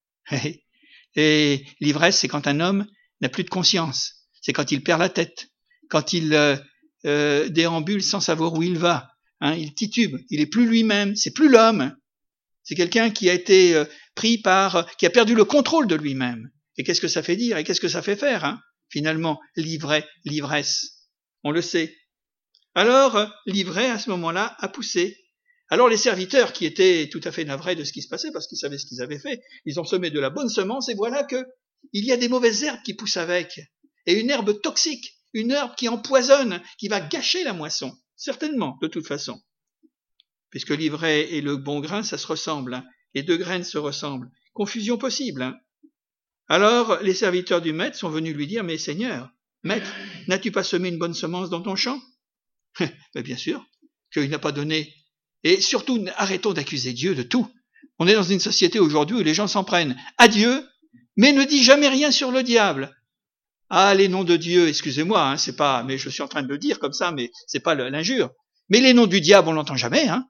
Et l'ivresse, c'est quand un homme n'a plus de conscience. C'est quand il perd la tête. Quand il euh, euh, déambule sans savoir où il va. Hein, il titube. Il est plus lui-même. C'est plus l'homme. C'est quelqu'un qui a été euh, pris par, euh, qui a perdu le contrôle de lui-même. Et qu'est-ce que ça fait dire? Et qu'est-ce que ça fait faire, hein? Finalement, l'ivraie, l'ivresse. On le sait. Alors, euh, l'ivraie, à ce moment-là, a poussé. Alors, les serviteurs, qui étaient tout à fait navrés de ce qui se passait, parce qu'ils savaient ce qu'ils avaient fait, ils ont semé de la bonne semence, et voilà que il y a des mauvaises herbes qui poussent avec. Et une herbe toxique, une herbe qui empoisonne, qui va gâcher la moisson. Certainement, de toute façon. Puisque l'ivraie et le bon grain, ça se ressemble. Hein. Les deux graines se ressemblent. Confusion possible. Hein. Alors, les serviteurs du maître sont venus lui dire, mais Seigneur, maître, n'as-tu pas semé une bonne semence dans ton champ? Mais bien sûr, qu'il n'a pas donné. Et surtout, arrêtons d'accuser Dieu de tout. On est dans une société aujourd'hui où les gens s'en prennent à Dieu, mais ne disent jamais rien sur le diable. Ah, les noms de Dieu, excusez-moi, hein, c'est pas, mais je suis en train de le dire comme ça, mais c'est pas l'injure. Mais les noms du diable, on l'entend jamais, hein.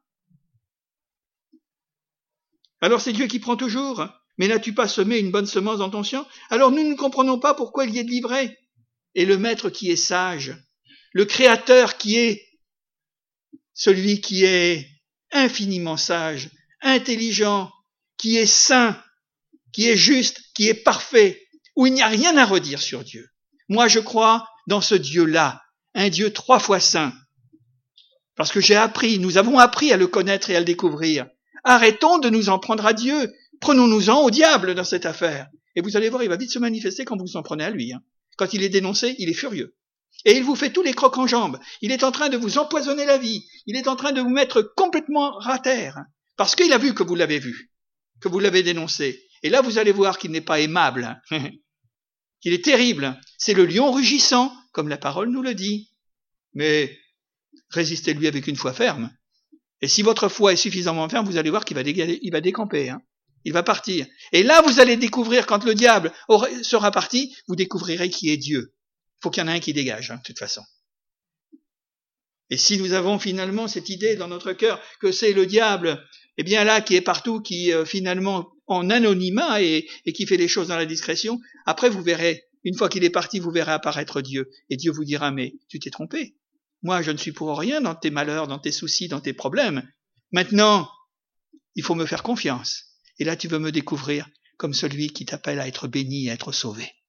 Alors c'est Dieu qui prend toujours. Mais n'as-tu pas semé une bonne semence dans ton champ? Alors nous ne comprenons pas pourquoi il y ait de l'ivraie. Et le maître qui est sage, le créateur qui est celui qui est infiniment sage, intelligent, qui est saint, qui est juste, qui est parfait, où il n'y a rien à redire sur Dieu. Moi, je crois dans ce Dieu-là, un Dieu trois fois saint. Parce que j'ai appris, nous avons appris à le connaître et à le découvrir. Arrêtons de nous en prendre à Dieu. Prenons-nous-en au diable dans cette affaire. Et vous allez voir, il va vite se manifester quand vous vous en prenez à lui. Hein. Quand il est dénoncé, il est furieux. Et il vous fait tous les crocs en jambes. Il est en train de vous empoisonner la vie. Il est en train de vous mettre complètement à terre. Parce qu'il a vu que vous l'avez vu, que vous l'avez dénoncé. Et là, vous allez voir qu'il n'est pas aimable, qu'il est terrible. C'est le lion rugissant, comme la parole nous le dit. Mais résistez-lui avec une foi ferme. Et si votre foi est suffisamment ferme, vous allez voir qu'il va, dégaler, il va décamper. Hein. Il va partir. Et là, vous allez découvrir, quand le diable aura, sera parti, vous découvrirez qui est Dieu. Il faut qu'il y en ait un qui dégage, hein, de toute façon. Et si nous avons finalement cette idée dans notre cœur que c'est le diable, eh bien là, qui est partout, qui euh, finalement en anonymat et, et qui fait les choses dans la discrétion, après vous verrez, une fois qu'il est parti, vous verrez apparaître Dieu. Et Dieu vous dira, mais tu t'es trompé. Moi, je ne suis pour rien dans tes malheurs, dans tes soucis, dans tes problèmes. Maintenant, il faut me faire confiance. Et là, tu veux me découvrir comme celui qui t'appelle à être béni et à être sauvé.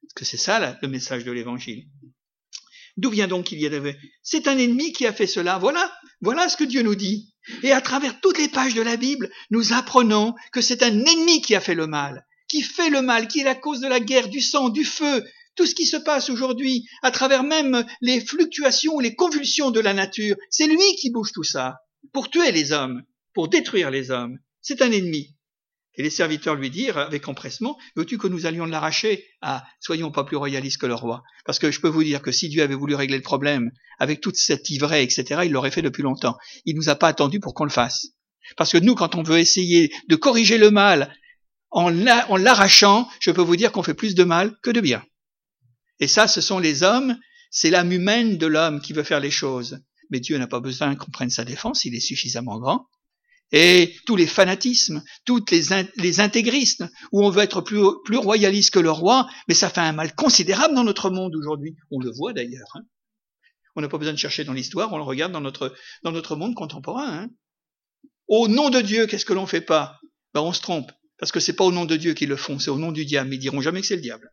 Parce que c'est ça là, le message de l'Évangile. D'où vient donc qu'il y a des... C'est un ennemi qui a fait cela. Voilà, voilà ce que Dieu nous dit. Et à travers toutes les pages de la Bible, nous apprenons que c'est un ennemi qui a fait le mal, qui fait le mal, qui est la cause de la guerre, du sang, du feu, tout ce qui se passe aujourd'hui, à travers même les fluctuations, les convulsions de la nature. C'est lui qui bouge tout ça, pour tuer les hommes, pour détruire les hommes. C'est un ennemi. Et les serviteurs lui dirent avec empressement, veux-tu que nous allions l'arracher? Ah, soyons pas plus royalistes que le roi. Parce que je peux vous dire que si Dieu avait voulu régler le problème avec toute cette ivrée, et cetera, il l'aurait fait depuis longtemps. Il nous a pas attendu pour qu'on le fasse. Parce que nous, quand on veut essayer de corriger le mal en l'arrachant, je peux vous dire qu'on fait plus de mal que de bien. Et ça, ce sont les hommes, c'est l'âme humaine de l'homme qui veut faire les choses. Mais Dieu n'a pas besoin qu'on prenne sa défense, il est suffisamment grand. Et tous les fanatismes, tous les, in, les intégristes, où on veut être plus, plus royaliste que le roi, mais ça fait un mal considérable dans notre monde aujourd'hui. On le voit d'ailleurs. Hein. On n'a pas besoin de chercher dans l'histoire, on le regarde dans notre, dans notre monde contemporain. Hein. Au nom de Dieu, qu'est-ce que l'on fait pas? Ben, on se trompe, parce que c'est pas au nom de Dieu qu'ils le font, c'est au nom du diable. Mais ils diront jamais que c'est le diable.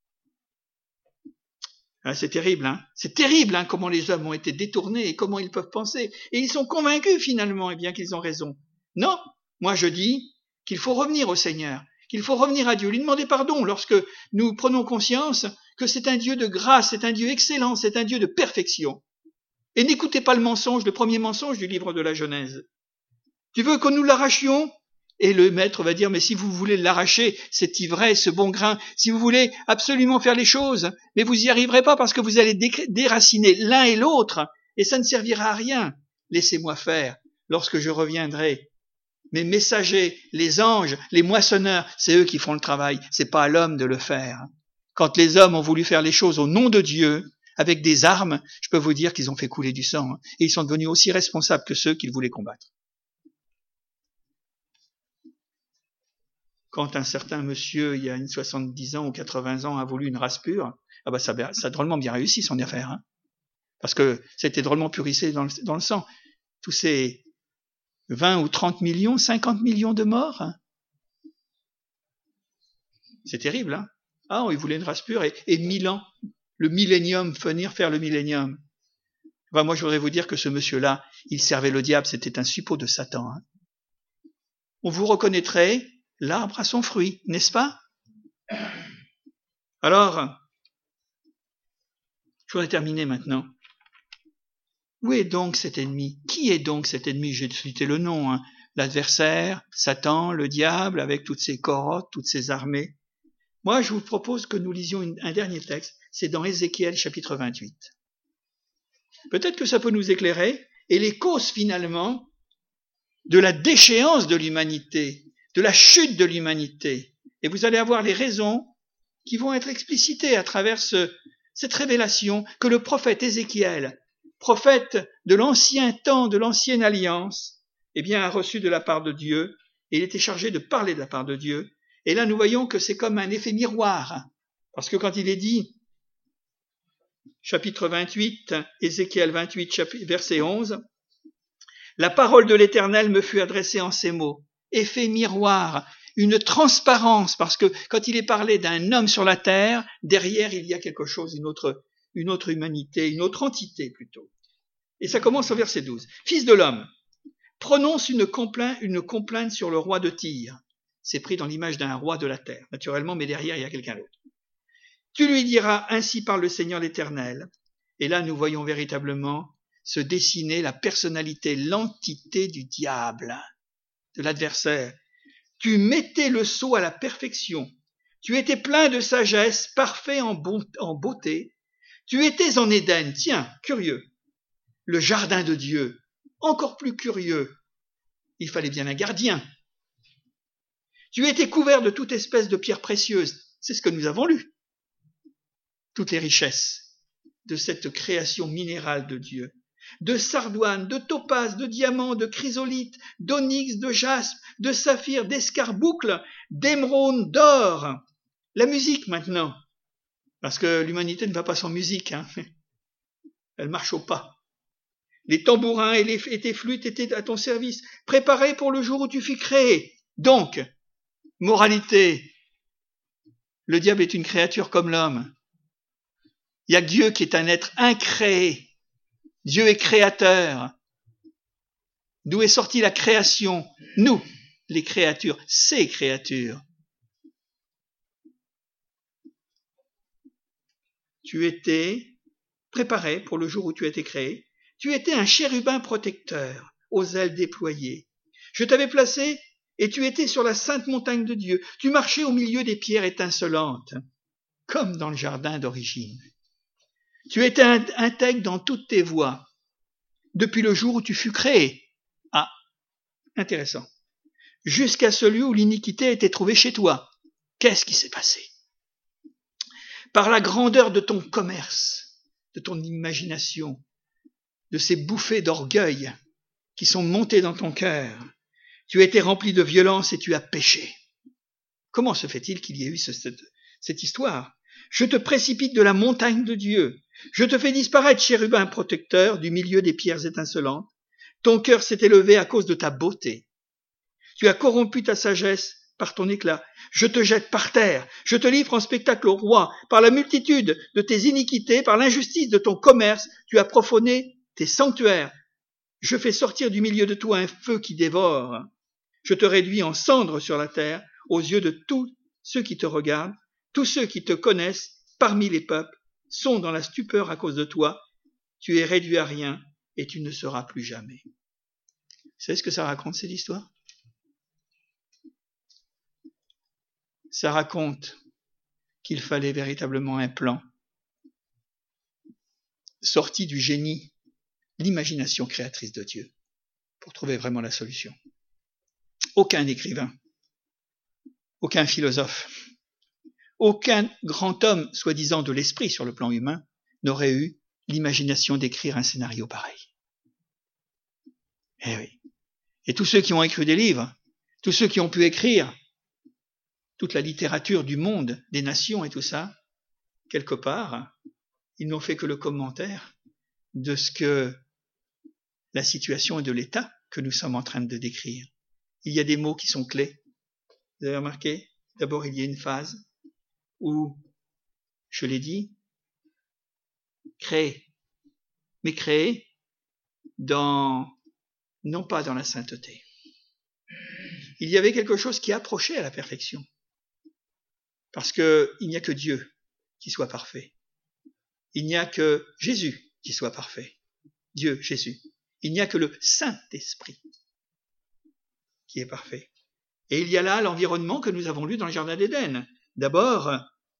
Hein, c'est terrible, hein. C'est terrible, hein, comment les hommes ont été détournés et comment ils peuvent penser. Et ils sont convaincus finalement, et bien qu'ils ont raison. Non, moi je dis qu'il faut revenir au Seigneur, qu'il faut revenir à Dieu, lui demander pardon lorsque nous prenons conscience que c'est un Dieu de grâce, c'est un Dieu excellent, c'est un Dieu de perfection. Et n'écoutez pas le mensonge, le premier mensonge du livre de la Genèse. Tu veux que nous l'arrachions? Et le maître va dire, mais si vous voulez l'arracher, cette ivresse, ce bon grain, si vous voulez absolument faire les choses, mais vous n'y arriverez pas parce que vous allez déraciner l'un et l'autre, et ça ne servira à rien. Laissez-moi faire, lorsque je reviendrai. Mes messagers, les anges, les moissonneurs, c'est eux qui font le travail, c'est pas à l'homme de le faire. Quand les hommes ont voulu faire les choses au nom de Dieu, avec des armes, je peux vous dire qu'ils ont fait couler du sang, et ils sont devenus aussi responsables que ceux qu'ils voulaient combattre. Quand un certain monsieur, il y a une soixante-dix ans ou quatre-vingts ans, a voulu une race pure, ah ben ça, ça a drôlement bien réussi son affaire, hein. Parce que c'était drôlement purissé dans le, dans le sang. Tous ces vingt ou trente millions, cinquante millions de morts, hein. C'est terrible, hein. Ah, il voulait une race pure et, et mille ans, le millénium, venir faire le millénium. Enfin, moi, je voudrais vous dire que ce monsieur-là, il servait le diable, c'était un suppôt de Satan, hein. On vous reconnaîtrait l'arbre à son fruit, n'est-ce pas? Alors, je voudrais terminer maintenant. Où est donc cet ennemi? Qui est donc cet ennemi? J'ai cité le nom, hein. L'adversaire, Satan, le diable, avec toutes ses cohortes, toutes ses armées. Moi, je vous propose que nous lisions une, un dernier texte, c'est dans Ézéchiel chapitre vingt-huit. Peut-être que ça peut nous éclairer, et les causes finalement de la déchéance de l'humanité, de la chute de l'humanité. Et vous allez avoir les raisons qui vont être explicitées à travers ce, cette révélation que le prophète Ézéchiel, prophète de l'ancien temps, de l'ancienne alliance, eh bien, a reçu de la part de Dieu, et il était chargé de parler de la part de Dieu. Et là, nous voyons que c'est comme un effet miroir, parce que quand il est dit, chapitre vingt-huit, Ézéchiel vingt-huit, verset onze, la parole de l'Éternel me fut adressée en ces mots. Effet miroir, une transparence, parce que quand il est parlé d'un homme sur la terre, derrière il y a quelque chose, une autre, une autre humanité, une autre entité plutôt. Et ça commence au verset douze. Fils de l'homme, prononce une complainte, une complainte sur le roi de Tyr. C'est pris dans l'image d'un roi de la terre, naturellement, mais derrière il y a quelqu'un d'autre. Tu lui diras, ainsi parle le Seigneur l'Éternel. Et là nous voyons véritablement se dessiner la personnalité, l'entité du diable, de l'adversaire. Tu mettais le sceau à la perfection. Tu étais plein de sagesse, parfait en, bon, en beauté. Tu étais en Éden, tiens, curieux. Le jardin de Dieu, encore plus curieux. Il fallait bien un gardien. Tu étais couvert de toute espèce de pierres précieuses. C'est ce que nous avons lu. Toutes les richesses de cette création minérale de Dieu. De sardoine, de topaze, de diamant, de chrysolite, d'onyx, de jaspe, de saphir, d'escarboucle, d'émeraude, d'or. La musique maintenant, parce que l'humanité ne va pas sans musique, hein. Elle marche au pas. Les tambourins et, les, et tes flûtes étaient à ton service, préparés pour le jour où tu fus créé. Donc, moralité, Le diable est une créature comme l'homme. Il y a que Dieu qui est un être incréé. Dieu est créateur. D'où est sortie la création? Nous, les créatures, ces créatures. Tu étais préparé pour le jour où tu as été créé. Tu étais un chérubin protecteur, aux ailes déployées. Je t'avais placé et tu étais sur la sainte montagne de Dieu. Tu marchais au milieu des pierres étincelantes, comme dans le jardin d'origine. Tu étais intègre dans toutes tes voies, depuis le jour où tu fus créé. Ah, intéressant. Jusqu'à celui où l'iniquité a été trouvée chez toi. Qu'est-ce qui s'est passé? Par la grandeur de ton commerce, de ton imagination, de ces bouffées d'orgueil qui sont montées dans ton cœur, tu as été rempli de violence et tu as péché. Comment se fait-il qu'il y ait eu ce, cette, cette histoire? Je te précipite de la montagne de Dieu. Je te fais disparaître, chérubin protecteur, du milieu des pierres étincelantes. Ton cœur s'est élevé à cause de ta beauté. Tu as corrompu ta sagesse par ton éclat. Je te jette par terre. Je te livre en spectacle au roi. Par la multitude de tes iniquités, par l'injustice de ton commerce, tu as profané tes sanctuaires. Je fais sortir du milieu de toi un feu qui dévore. Je te réduis en cendres sur la terre, aux yeux de tous ceux qui te regardent. Tous ceux qui te connaissent parmi les peuples sont dans la stupeur à cause de toi. Tu es réduit à rien et tu ne seras plus jamais. Vous savez ce que ça raconte, cette histoire? Ça raconte qu'il fallait véritablement un plan sorti du génie, l'imagination créatrice de Dieu, pour trouver vraiment la solution. Aucun écrivain, aucun philosophe, aucun grand homme, soi-disant de l'esprit sur le plan humain, n'aurait eu l'imagination d'écrire un scénario pareil. Eh oui. Et tous ceux qui ont écrit des livres, tous ceux qui ont pu écrire toute la littérature du monde, des nations et tout ça, quelque part, ils n'ont fait que le commentaire de ce que la situation et de l'état que nous sommes en train de décrire. Il y a des mots qui sont clés. Vous avez remarqué? D'abord, il y a une phase où, je l'ai dit, créer, mais créer dans, non pas dans la sainteté. Il y avait quelque chose qui approchait à la perfection. Parce que il n'y a que Dieu qui soit parfait. Il n'y a que Jésus qui soit parfait. Dieu, Jésus. Il n'y a que le Saint-Esprit qui est parfait. Et il y a là l'environnement que nous avons lu dans le Jardin d'Éden. D'abord,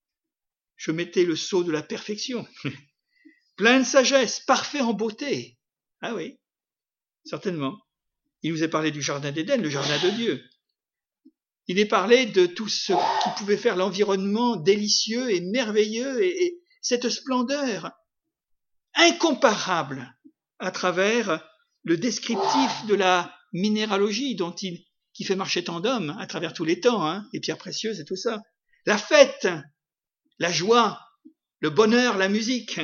je mettais le sceau de la perfection. Plein de sagesse, parfait en beauté. Ah oui, certainement. Il nous est parlé du Jardin d'Éden, le Jardin de Dieu. Il est parlé de tout ce qui pouvait faire l'environnement délicieux et merveilleux et, et cette splendeur incomparable à travers le descriptif de la minéralogie dont il, qui fait marcher tant d'hommes à travers tous les temps, hein, les pierres précieuses et tout ça. La fête, la joie, le bonheur, la musique.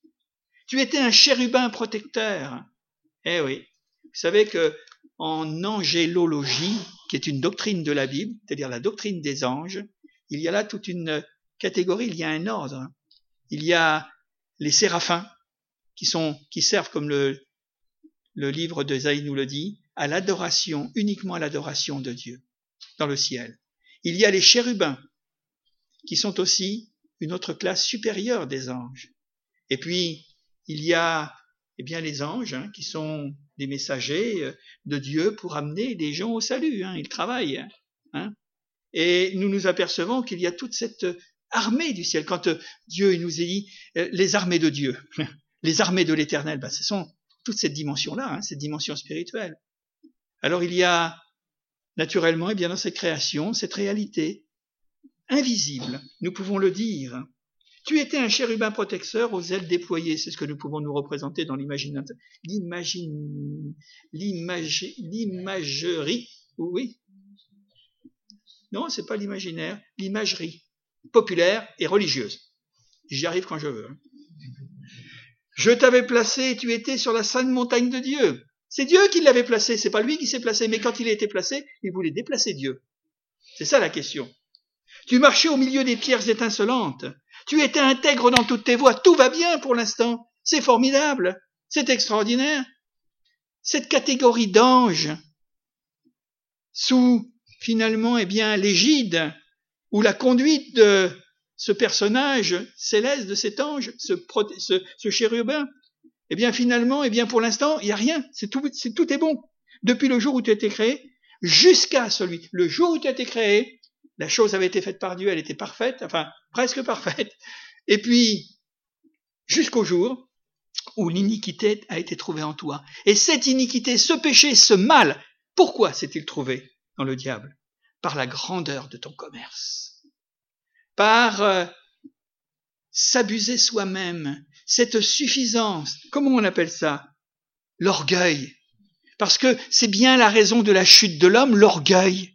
Tu étais un chérubin protecteur. Eh oui, vous savez que en angélologie, qui est une doctrine de la Bible, c'est-à-dire la doctrine des anges, il y a là toute une catégorie, il y a un ordre. Il y a les séraphins, qui sont, qui servent, comme le, le livre d'Ésaïe nous le dit, à l'adoration, uniquement à l'adoration de Dieu, dans le ciel. Il y a les chérubins, qui sont aussi une autre classe supérieure des anges. Et puis, il y a, eh bien, les anges, hein, qui sont des messagers de Dieu pour amener des gens au salut, hein, ils travaillent. Hein. Et nous nous apercevons qu'il y a toute cette armée du ciel. Quand Dieu il nous dit euh, les armées de Dieu, les armées de l'Éternel, ben, ce sont toute cette dimension-là, hein, cette dimension spirituelle. Alors il y a naturellement, eh bien, dans cette création, cette réalité invisible, nous pouvons le dire. Tu étais un chérubin protecteur aux ailes déployées, c'est ce que nous pouvons nous représenter dans l'imagine, l'imagine, l'image, l'imagerie, oui. Non, c'est pas l'imaginaire, l'imagerie populaire et religieuse. J'y arrive quand je veux. Je t'avais placé et tu étais sur la sainte montagne de Dieu. C'est Dieu qui l'avait placé, c'est pas lui qui s'est placé, mais quand il a été placé, il voulait déplacer Dieu. C'est ça la question. Tu marchais au milieu des pierres étincelantes. Tu étais intègre dans toutes tes voies. Tout va bien pour l'instant. C'est formidable. C'est extraordinaire. Cette catégorie d'anges, sous, finalement, eh bien, l'égide ou la conduite de ce personnage céleste, de cet ange, ce, proté- ce, ce chérubin, eh bien, finalement, eh bien, pour l'instant, il n'y a rien. C'est tout, c'est, tout est bon. Depuis le jour où tu as été créé, jusqu'à celui, le jour où tu as été créé, la chose avait été faite par Dieu, elle était parfaite, enfin, presque parfaite. Et puis, jusqu'au jour où l'iniquité a été trouvée en toi. Et cette iniquité, ce péché, ce mal, pourquoi s'est-il trouvé dans le diable? Par la grandeur de ton commerce. Par euh, s'abuser soi-même, cette suffisance, comment on appelle ça? L'orgueil. Parce que c'est bien la raison de la chute de l'homme, l'orgueil.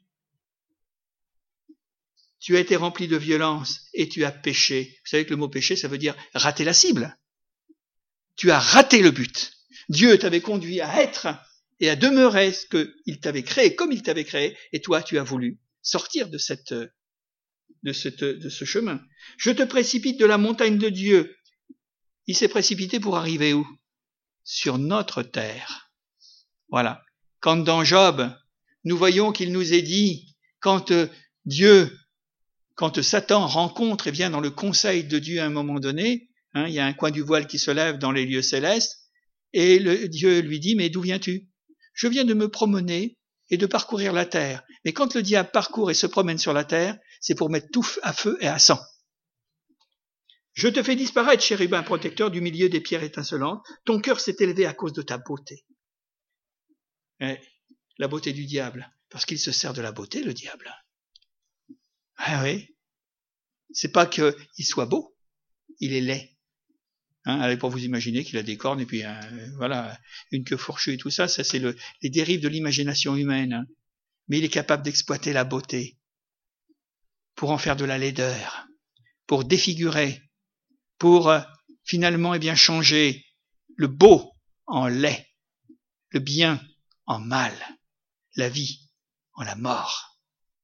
Tu as été rempli de violence et tu as péché. Vous savez que le mot péché, ça veut dire rater la cible. Tu as raté le but. Dieu t'avait conduit à être et à demeurer ce qu'il t'avait créé, comme il t'avait créé, et toi, tu as voulu sortir de, cette, de, cette, de ce chemin. Je te précipite de la montagne de Dieu. Il s'est précipité pour arriver où? Sur notre terre. Voilà. Quand dans Job, nous voyons qu'il nous est dit, quand Dieu, quand Satan rencontre et vient dans le conseil de Dieu à un moment donné, hein, il y a un coin du voile qui se lève dans les lieux célestes, et le, Dieu lui dit, mais d'où viens-tu? Je viens de me promener et de parcourir la terre. Mais quand le diable parcourt et se promène sur la terre, c'est pour mettre tout à feu et à sang. Je te fais disparaître, chérubin protecteur, du milieu des pierres étincelantes. Ton cœur s'est élevé à cause de ta beauté. Eh, la beauté du diable, parce qu'il se sert de la beauté, le diable. Ah oui, c'est pas qu'il soit beau, il est laid. Hein, allez pour vous imaginer qu'il a des cornes et puis euh, voilà, une queue fourchue et tout ça, ça c'est le, les dérives de l'imagination humaine. Hein. Mais il est capable d'exploiter la beauté pour en faire de la laideur, pour défigurer, pour euh, finalement eh bien changer le beau en laid, le bien en mal, la vie en la mort.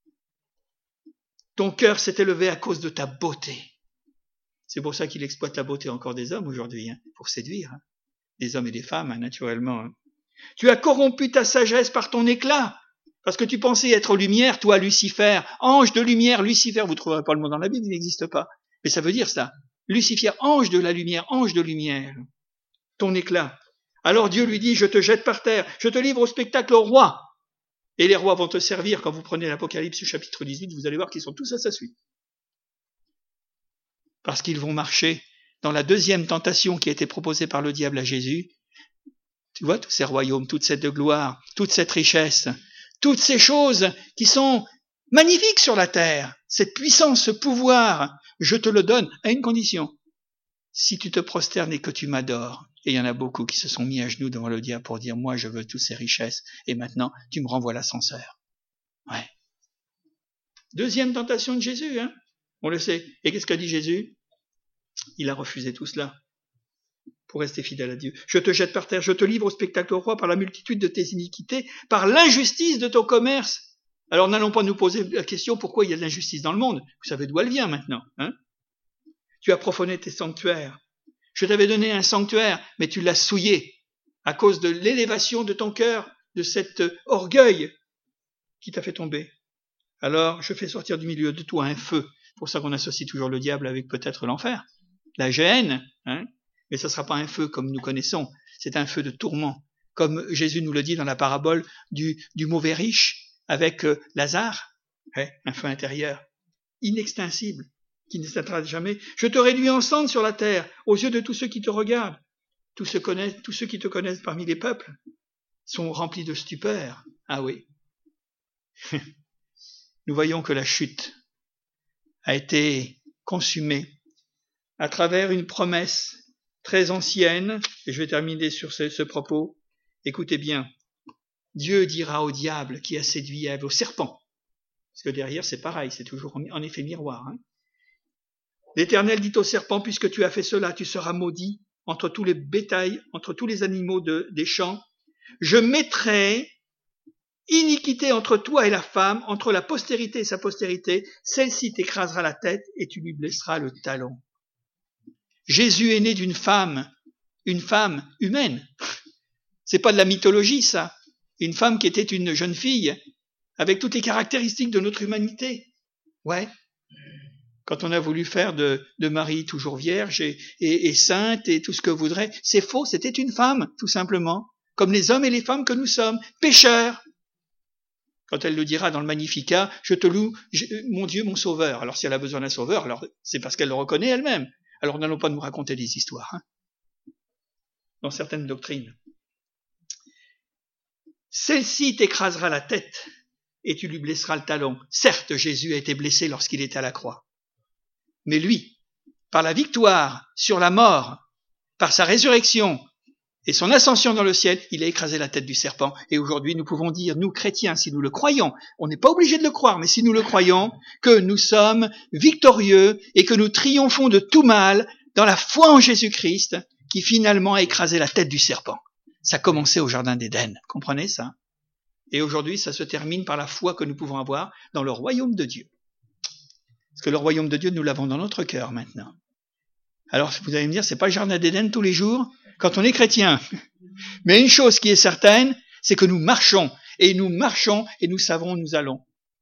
Ton cœur s'est élevé à cause de ta beauté. C'est pour ça qu'il exploite la beauté encore des hommes aujourd'hui, hein, pour séduire, hein, des hommes et des femmes, hein, naturellement. Hein. Tu as corrompu ta sagesse par ton éclat, parce que tu pensais être lumière, toi, Lucifer, ange de lumière, Lucifer, vous ne trouverez pas le mot dans la Bible, il n'existe pas. Mais ça veut dire ça. Lucifer, ange de la lumière, ange de lumière, ton éclat. Alors Dieu lui dit, je te jette par terre, je te livre au spectacle au roi. Et les rois vont te servir, quand vous prenez l'Apocalypse chapitre dix-huit, vous allez voir qu'ils sont tous à sa suite. Parce qu'ils vont marcher dans la deuxième tentation qui a été proposée par le diable à Jésus. Tu vois, tous ces royaumes, toute cette gloire, toute cette richesse, toutes ces choses qui sont magnifiques sur la terre, cette puissance, ce pouvoir, je te le donne à une condition. Si tu te prosternes et que tu m'adores, et il y en a beaucoup qui se sont mis à genoux devant le diable pour dire, moi je veux toutes ces richesses, et maintenant tu me renvoies l'ascenseur. Ouais. Deuxième tentation de Jésus, hein. On le sait. Et qu'est-ce qu'a dit Jésus? Il a refusé tout cela pour rester fidèle à Dieu. Je te jette par terre, je te livre au spectacle au roi par la multitude de tes iniquités, par l'injustice de ton commerce. Alors n'allons pas nous poser la question pourquoi il y a de l'injustice dans le monde. Vous savez d'où elle vient maintenant. Hein? Tu as profané tes sanctuaires. Je t'avais donné un sanctuaire, mais tu l'as souillé à cause de l'élévation de ton cœur, de cet orgueil qui t'a fait tomber. Alors je fais sortir du milieu de toi un feu. C'est pour ça qu'on associe toujours le diable avec peut-être l'enfer, la géhenne, hein, mais ce ne sera pas un feu comme nous connaissons, c'est un feu de tourment, comme Jésus nous le dit dans la parabole du, du mauvais riche avec euh, Lazare, hein, un feu intérieur, inextinguible, qui ne s'éteindra jamais. Je te réduis en cendres sur la terre, aux yeux de tous ceux qui te regardent. Tous ceux, connaissent, tous ceux qui te connaissent parmi les peuples sont remplis de stupeur. Ah oui. Nous voyons que la chute a été consumée à travers une promesse très ancienne, et je vais terminer sur ce, ce propos. Écoutez bien, Dieu dira au diable qui a séduit Ève, au serpent, parce que derrière c'est pareil, c'est toujours en, en effet miroir. Hein. L'Éternel dit au serpent, puisque tu as fait cela, tu seras maudit entre tous les bétails, entre tous les animaux de, des champs. Je mettrai iniquité entre toi et la femme, entre la postérité et sa postérité, celle-ci t'écrasera la tête et tu lui blesseras le talon. Jésus est né d'une femme, une femme humaine. C'est pas de la mythologie, ça. Une femme qui était une jeune fille, avec toutes les caractéristiques de notre humanité. Ouais. Quand on a voulu faire de, de Marie toujours vierge et, et, et sainte et tout ce que voudrait, c'est faux, c'était une femme, tout simplement. Comme les hommes et les femmes que nous sommes, pécheurs. Quand elle le dira dans le Magnificat, je te loue, je, mon Dieu, mon sauveur. Alors si elle a besoin d'un sauveur, alors c'est parce qu'elle le reconnaît elle-même. Alors n'allons pas nous raconter des histoires, hein, dans certaines doctrines. Celle-ci t'écrasera la tête et tu lui blesseras le talon. Certes, Jésus a été blessé lorsqu'il était à la croix. Mais lui, par la victoire sur la mort, par sa résurrection et son ascension dans le ciel, il a écrasé la tête du serpent. Et aujourd'hui, nous pouvons dire, nous chrétiens, si nous le croyons, on n'est pas obligé de le croire, mais si nous le croyons, que nous sommes victorieux et que nous triomphons de tout mal dans la foi en Jésus-Christ, qui finalement a écrasé la tête du serpent. Ça commençait au jardin d'Éden, comprenez ça? Et aujourd'hui, ça se termine par la foi que nous pouvons avoir dans le royaume de Dieu. Parce que le royaume de Dieu, nous l'avons dans notre cœur maintenant. Alors, vous allez me dire, c'est pas le jardin d'Éden tous les jours quand on est chrétien. Mais une chose qui est certaine, c'est que nous marchons, et nous marchons, et nous savons où nous allons.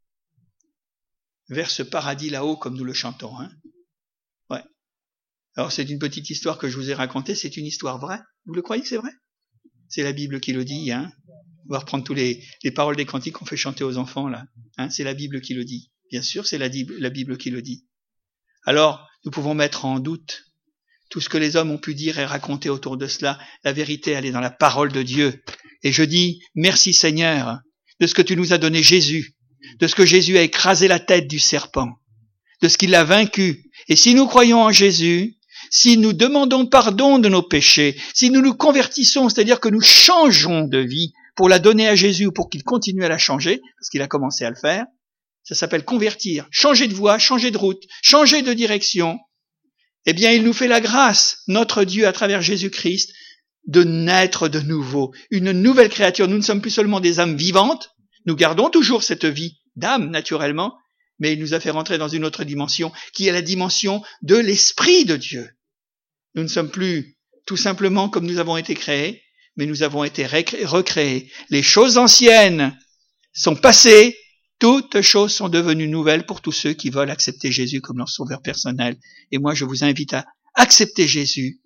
Vers ce paradis là-haut, comme nous le chantons. Hein. Ouais. Alors, c'est une petite histoire que je vous ai racontée, c'est une histoire vraie. Vous le croyez que c'est vrai? C'est la Bible qui le dit, hein. On va reprendre tous les, les paroles des cantiques qu'on fait chanter aux enfants, là. Hein, c'est la Bible qui le dit. Bien sûr, c'est la, la Bible qui le dit. Alors, nous pouvons mettre en doute tout ce que les hommes ont pu dire et raconter autour de cela. La vérité, elle est dans la parole de Dieu. Et je dis, merci Seigneur, de ce que tu nous as donné Jésus, de ce que Jésus a écrasé la tête du serpent, de ce qu'il l'a vaincu. Et si nous croyons en Jésus, si nous demandons pardon de nos péchés, si nous nous convertissons, c'est-à-dire que nous changeons de vie pour la donner à Jésus ou pour qu'il continue à la changer, parce qu'il a commencé à le faire, ça s'appelle convertir, changer de voie, changer de route, changer de direction. Eh bien, il nous fait la grâce, notre Dieu, à travers Jésus-Christ, de naître de nouveau, une nouvelle créature. Nous ne sommes plus seulement des âmes vivantes, nous gardons toujours cette vie d'âme, naturellement, mais il nous a fait rentrer dans une autre dimension, qui est la dimension de l'Esprit de Dieu. Nous ne sommes plus tout simplement comme nous avons été créés, mais nous avons été recréés. Les choses anciennes sont passées, toutes choses sont devenues nouvelles pour tous ceux qui veulent accepter Jésus comme leur sauveur personnel. Et moi, je vous invite à accepter Jésus.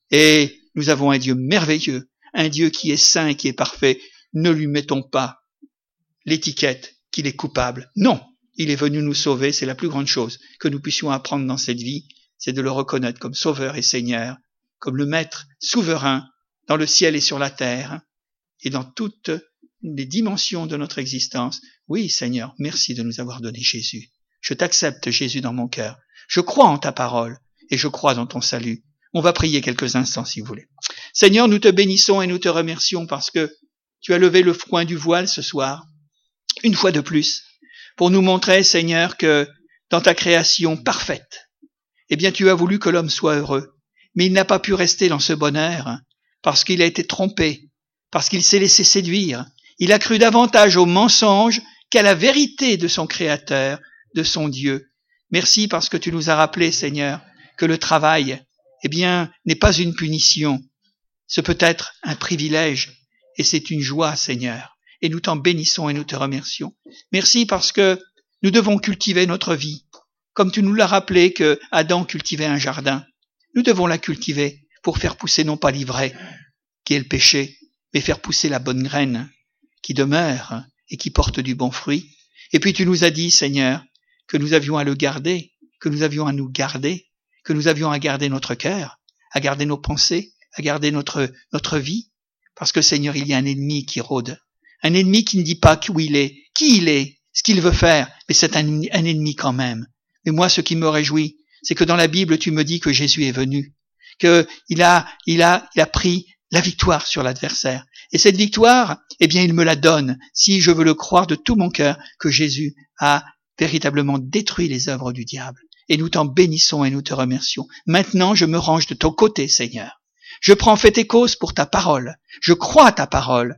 Et nous avons un Dieu merveilleux, un Dieu qui est saint et qui est parfait. Ne lui mettons pas l'étiquette qu'il est coupable. Non, il est venu nous sauver, c'est la plus grande chose que nous puissions apprendre dans cette vie, c'est de le reconnaître comme sauveur et Seigneur, comme le Maître souverain dans le ciel et sur la terre, et dans toutes les dimensions de notre existence. Oui, Seigneur, merci de nous avoir donné Jésus. Je t'accepte, Jésus, dans mon cœur. Je crois en ta parole, et je crois dans ton salut. On va prier quelques instants, si vous voulez. Seigneur, nous te bénissons et nous te remercions parce que tu as levé le coin du voile ce soir, une fois de plus, pour nous montrer, Seigneur, que dans ta création parfaite, eh bien, tu as voulu que l'homme soit heureux. Mais il n'a pas pu rester dans ce bonheur, parce qu'il a été trompé, parce qu'il s'est laissé séduire. Il a cru davantage au mensonge qu'à la vérité de son Créateur, de son Dieu. Merci parce que tu nous as rappelé, Seigneur, que le travail, eh bien, n'est pas une punition. Ce peut être un privilège, et c'est une joie, Seigneur. Et nous t'en bénissons et nous te remercions. Merci parce que nous devons cultiver notre vie, comme tu nous l'as rappelé que Adam cultivait un jardin. Nous devons la cultiver pour faire pousser non pas l'ivraie, qui est le péché, mais faire pousser la bonne graine, qui demeure et qui porte du bon fruit. Et puis tu nous as dit, Seigneur, que nous avions à le garder, que nous avions à nous garder, que nous avions à garder notre cœur, à garder nos pensées, à garder notre, notre vie, parce que, Seigneur, il y a un ennemi qui rôde, un ennemi qui ne dit pas où il est, qui il est, ce qu'il veut faire, mais c'est un, un ennemi quand même. Mais moi, ce qui me réjouit, c'est que dans la Bible, tu me dis que Jésus est venu, que il a, il a, il a pris la victoire sur l'adversaire. Et cette victoire, eh bien, il me la donne, si je veux le croire de tout mon cœur, que Jésus a véritablement détruit les œuvres du diable. Et nous t'en bénissons et nous te remercions. Maintenant, je me range de ton côté, Seigneur. Je prends fait et cause pour ta parole. Je crois à ta parole.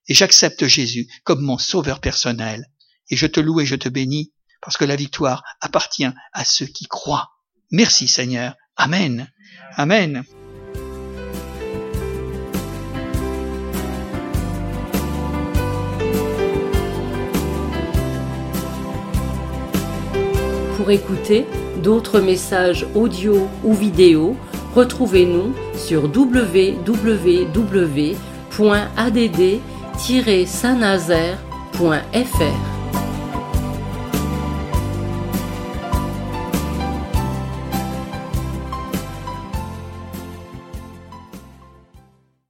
et j'accepte Jésus comme mon sauveur personnel. Et je te loue et je te bénis, parce que la victoire appartient à ceux qui croient. Merci Seigneur. Amen. Amen. Pour écouter d'autres messages audio ou vidéo, retrouvez-nous sur w w w point a d d tiret saint nazaire point f r.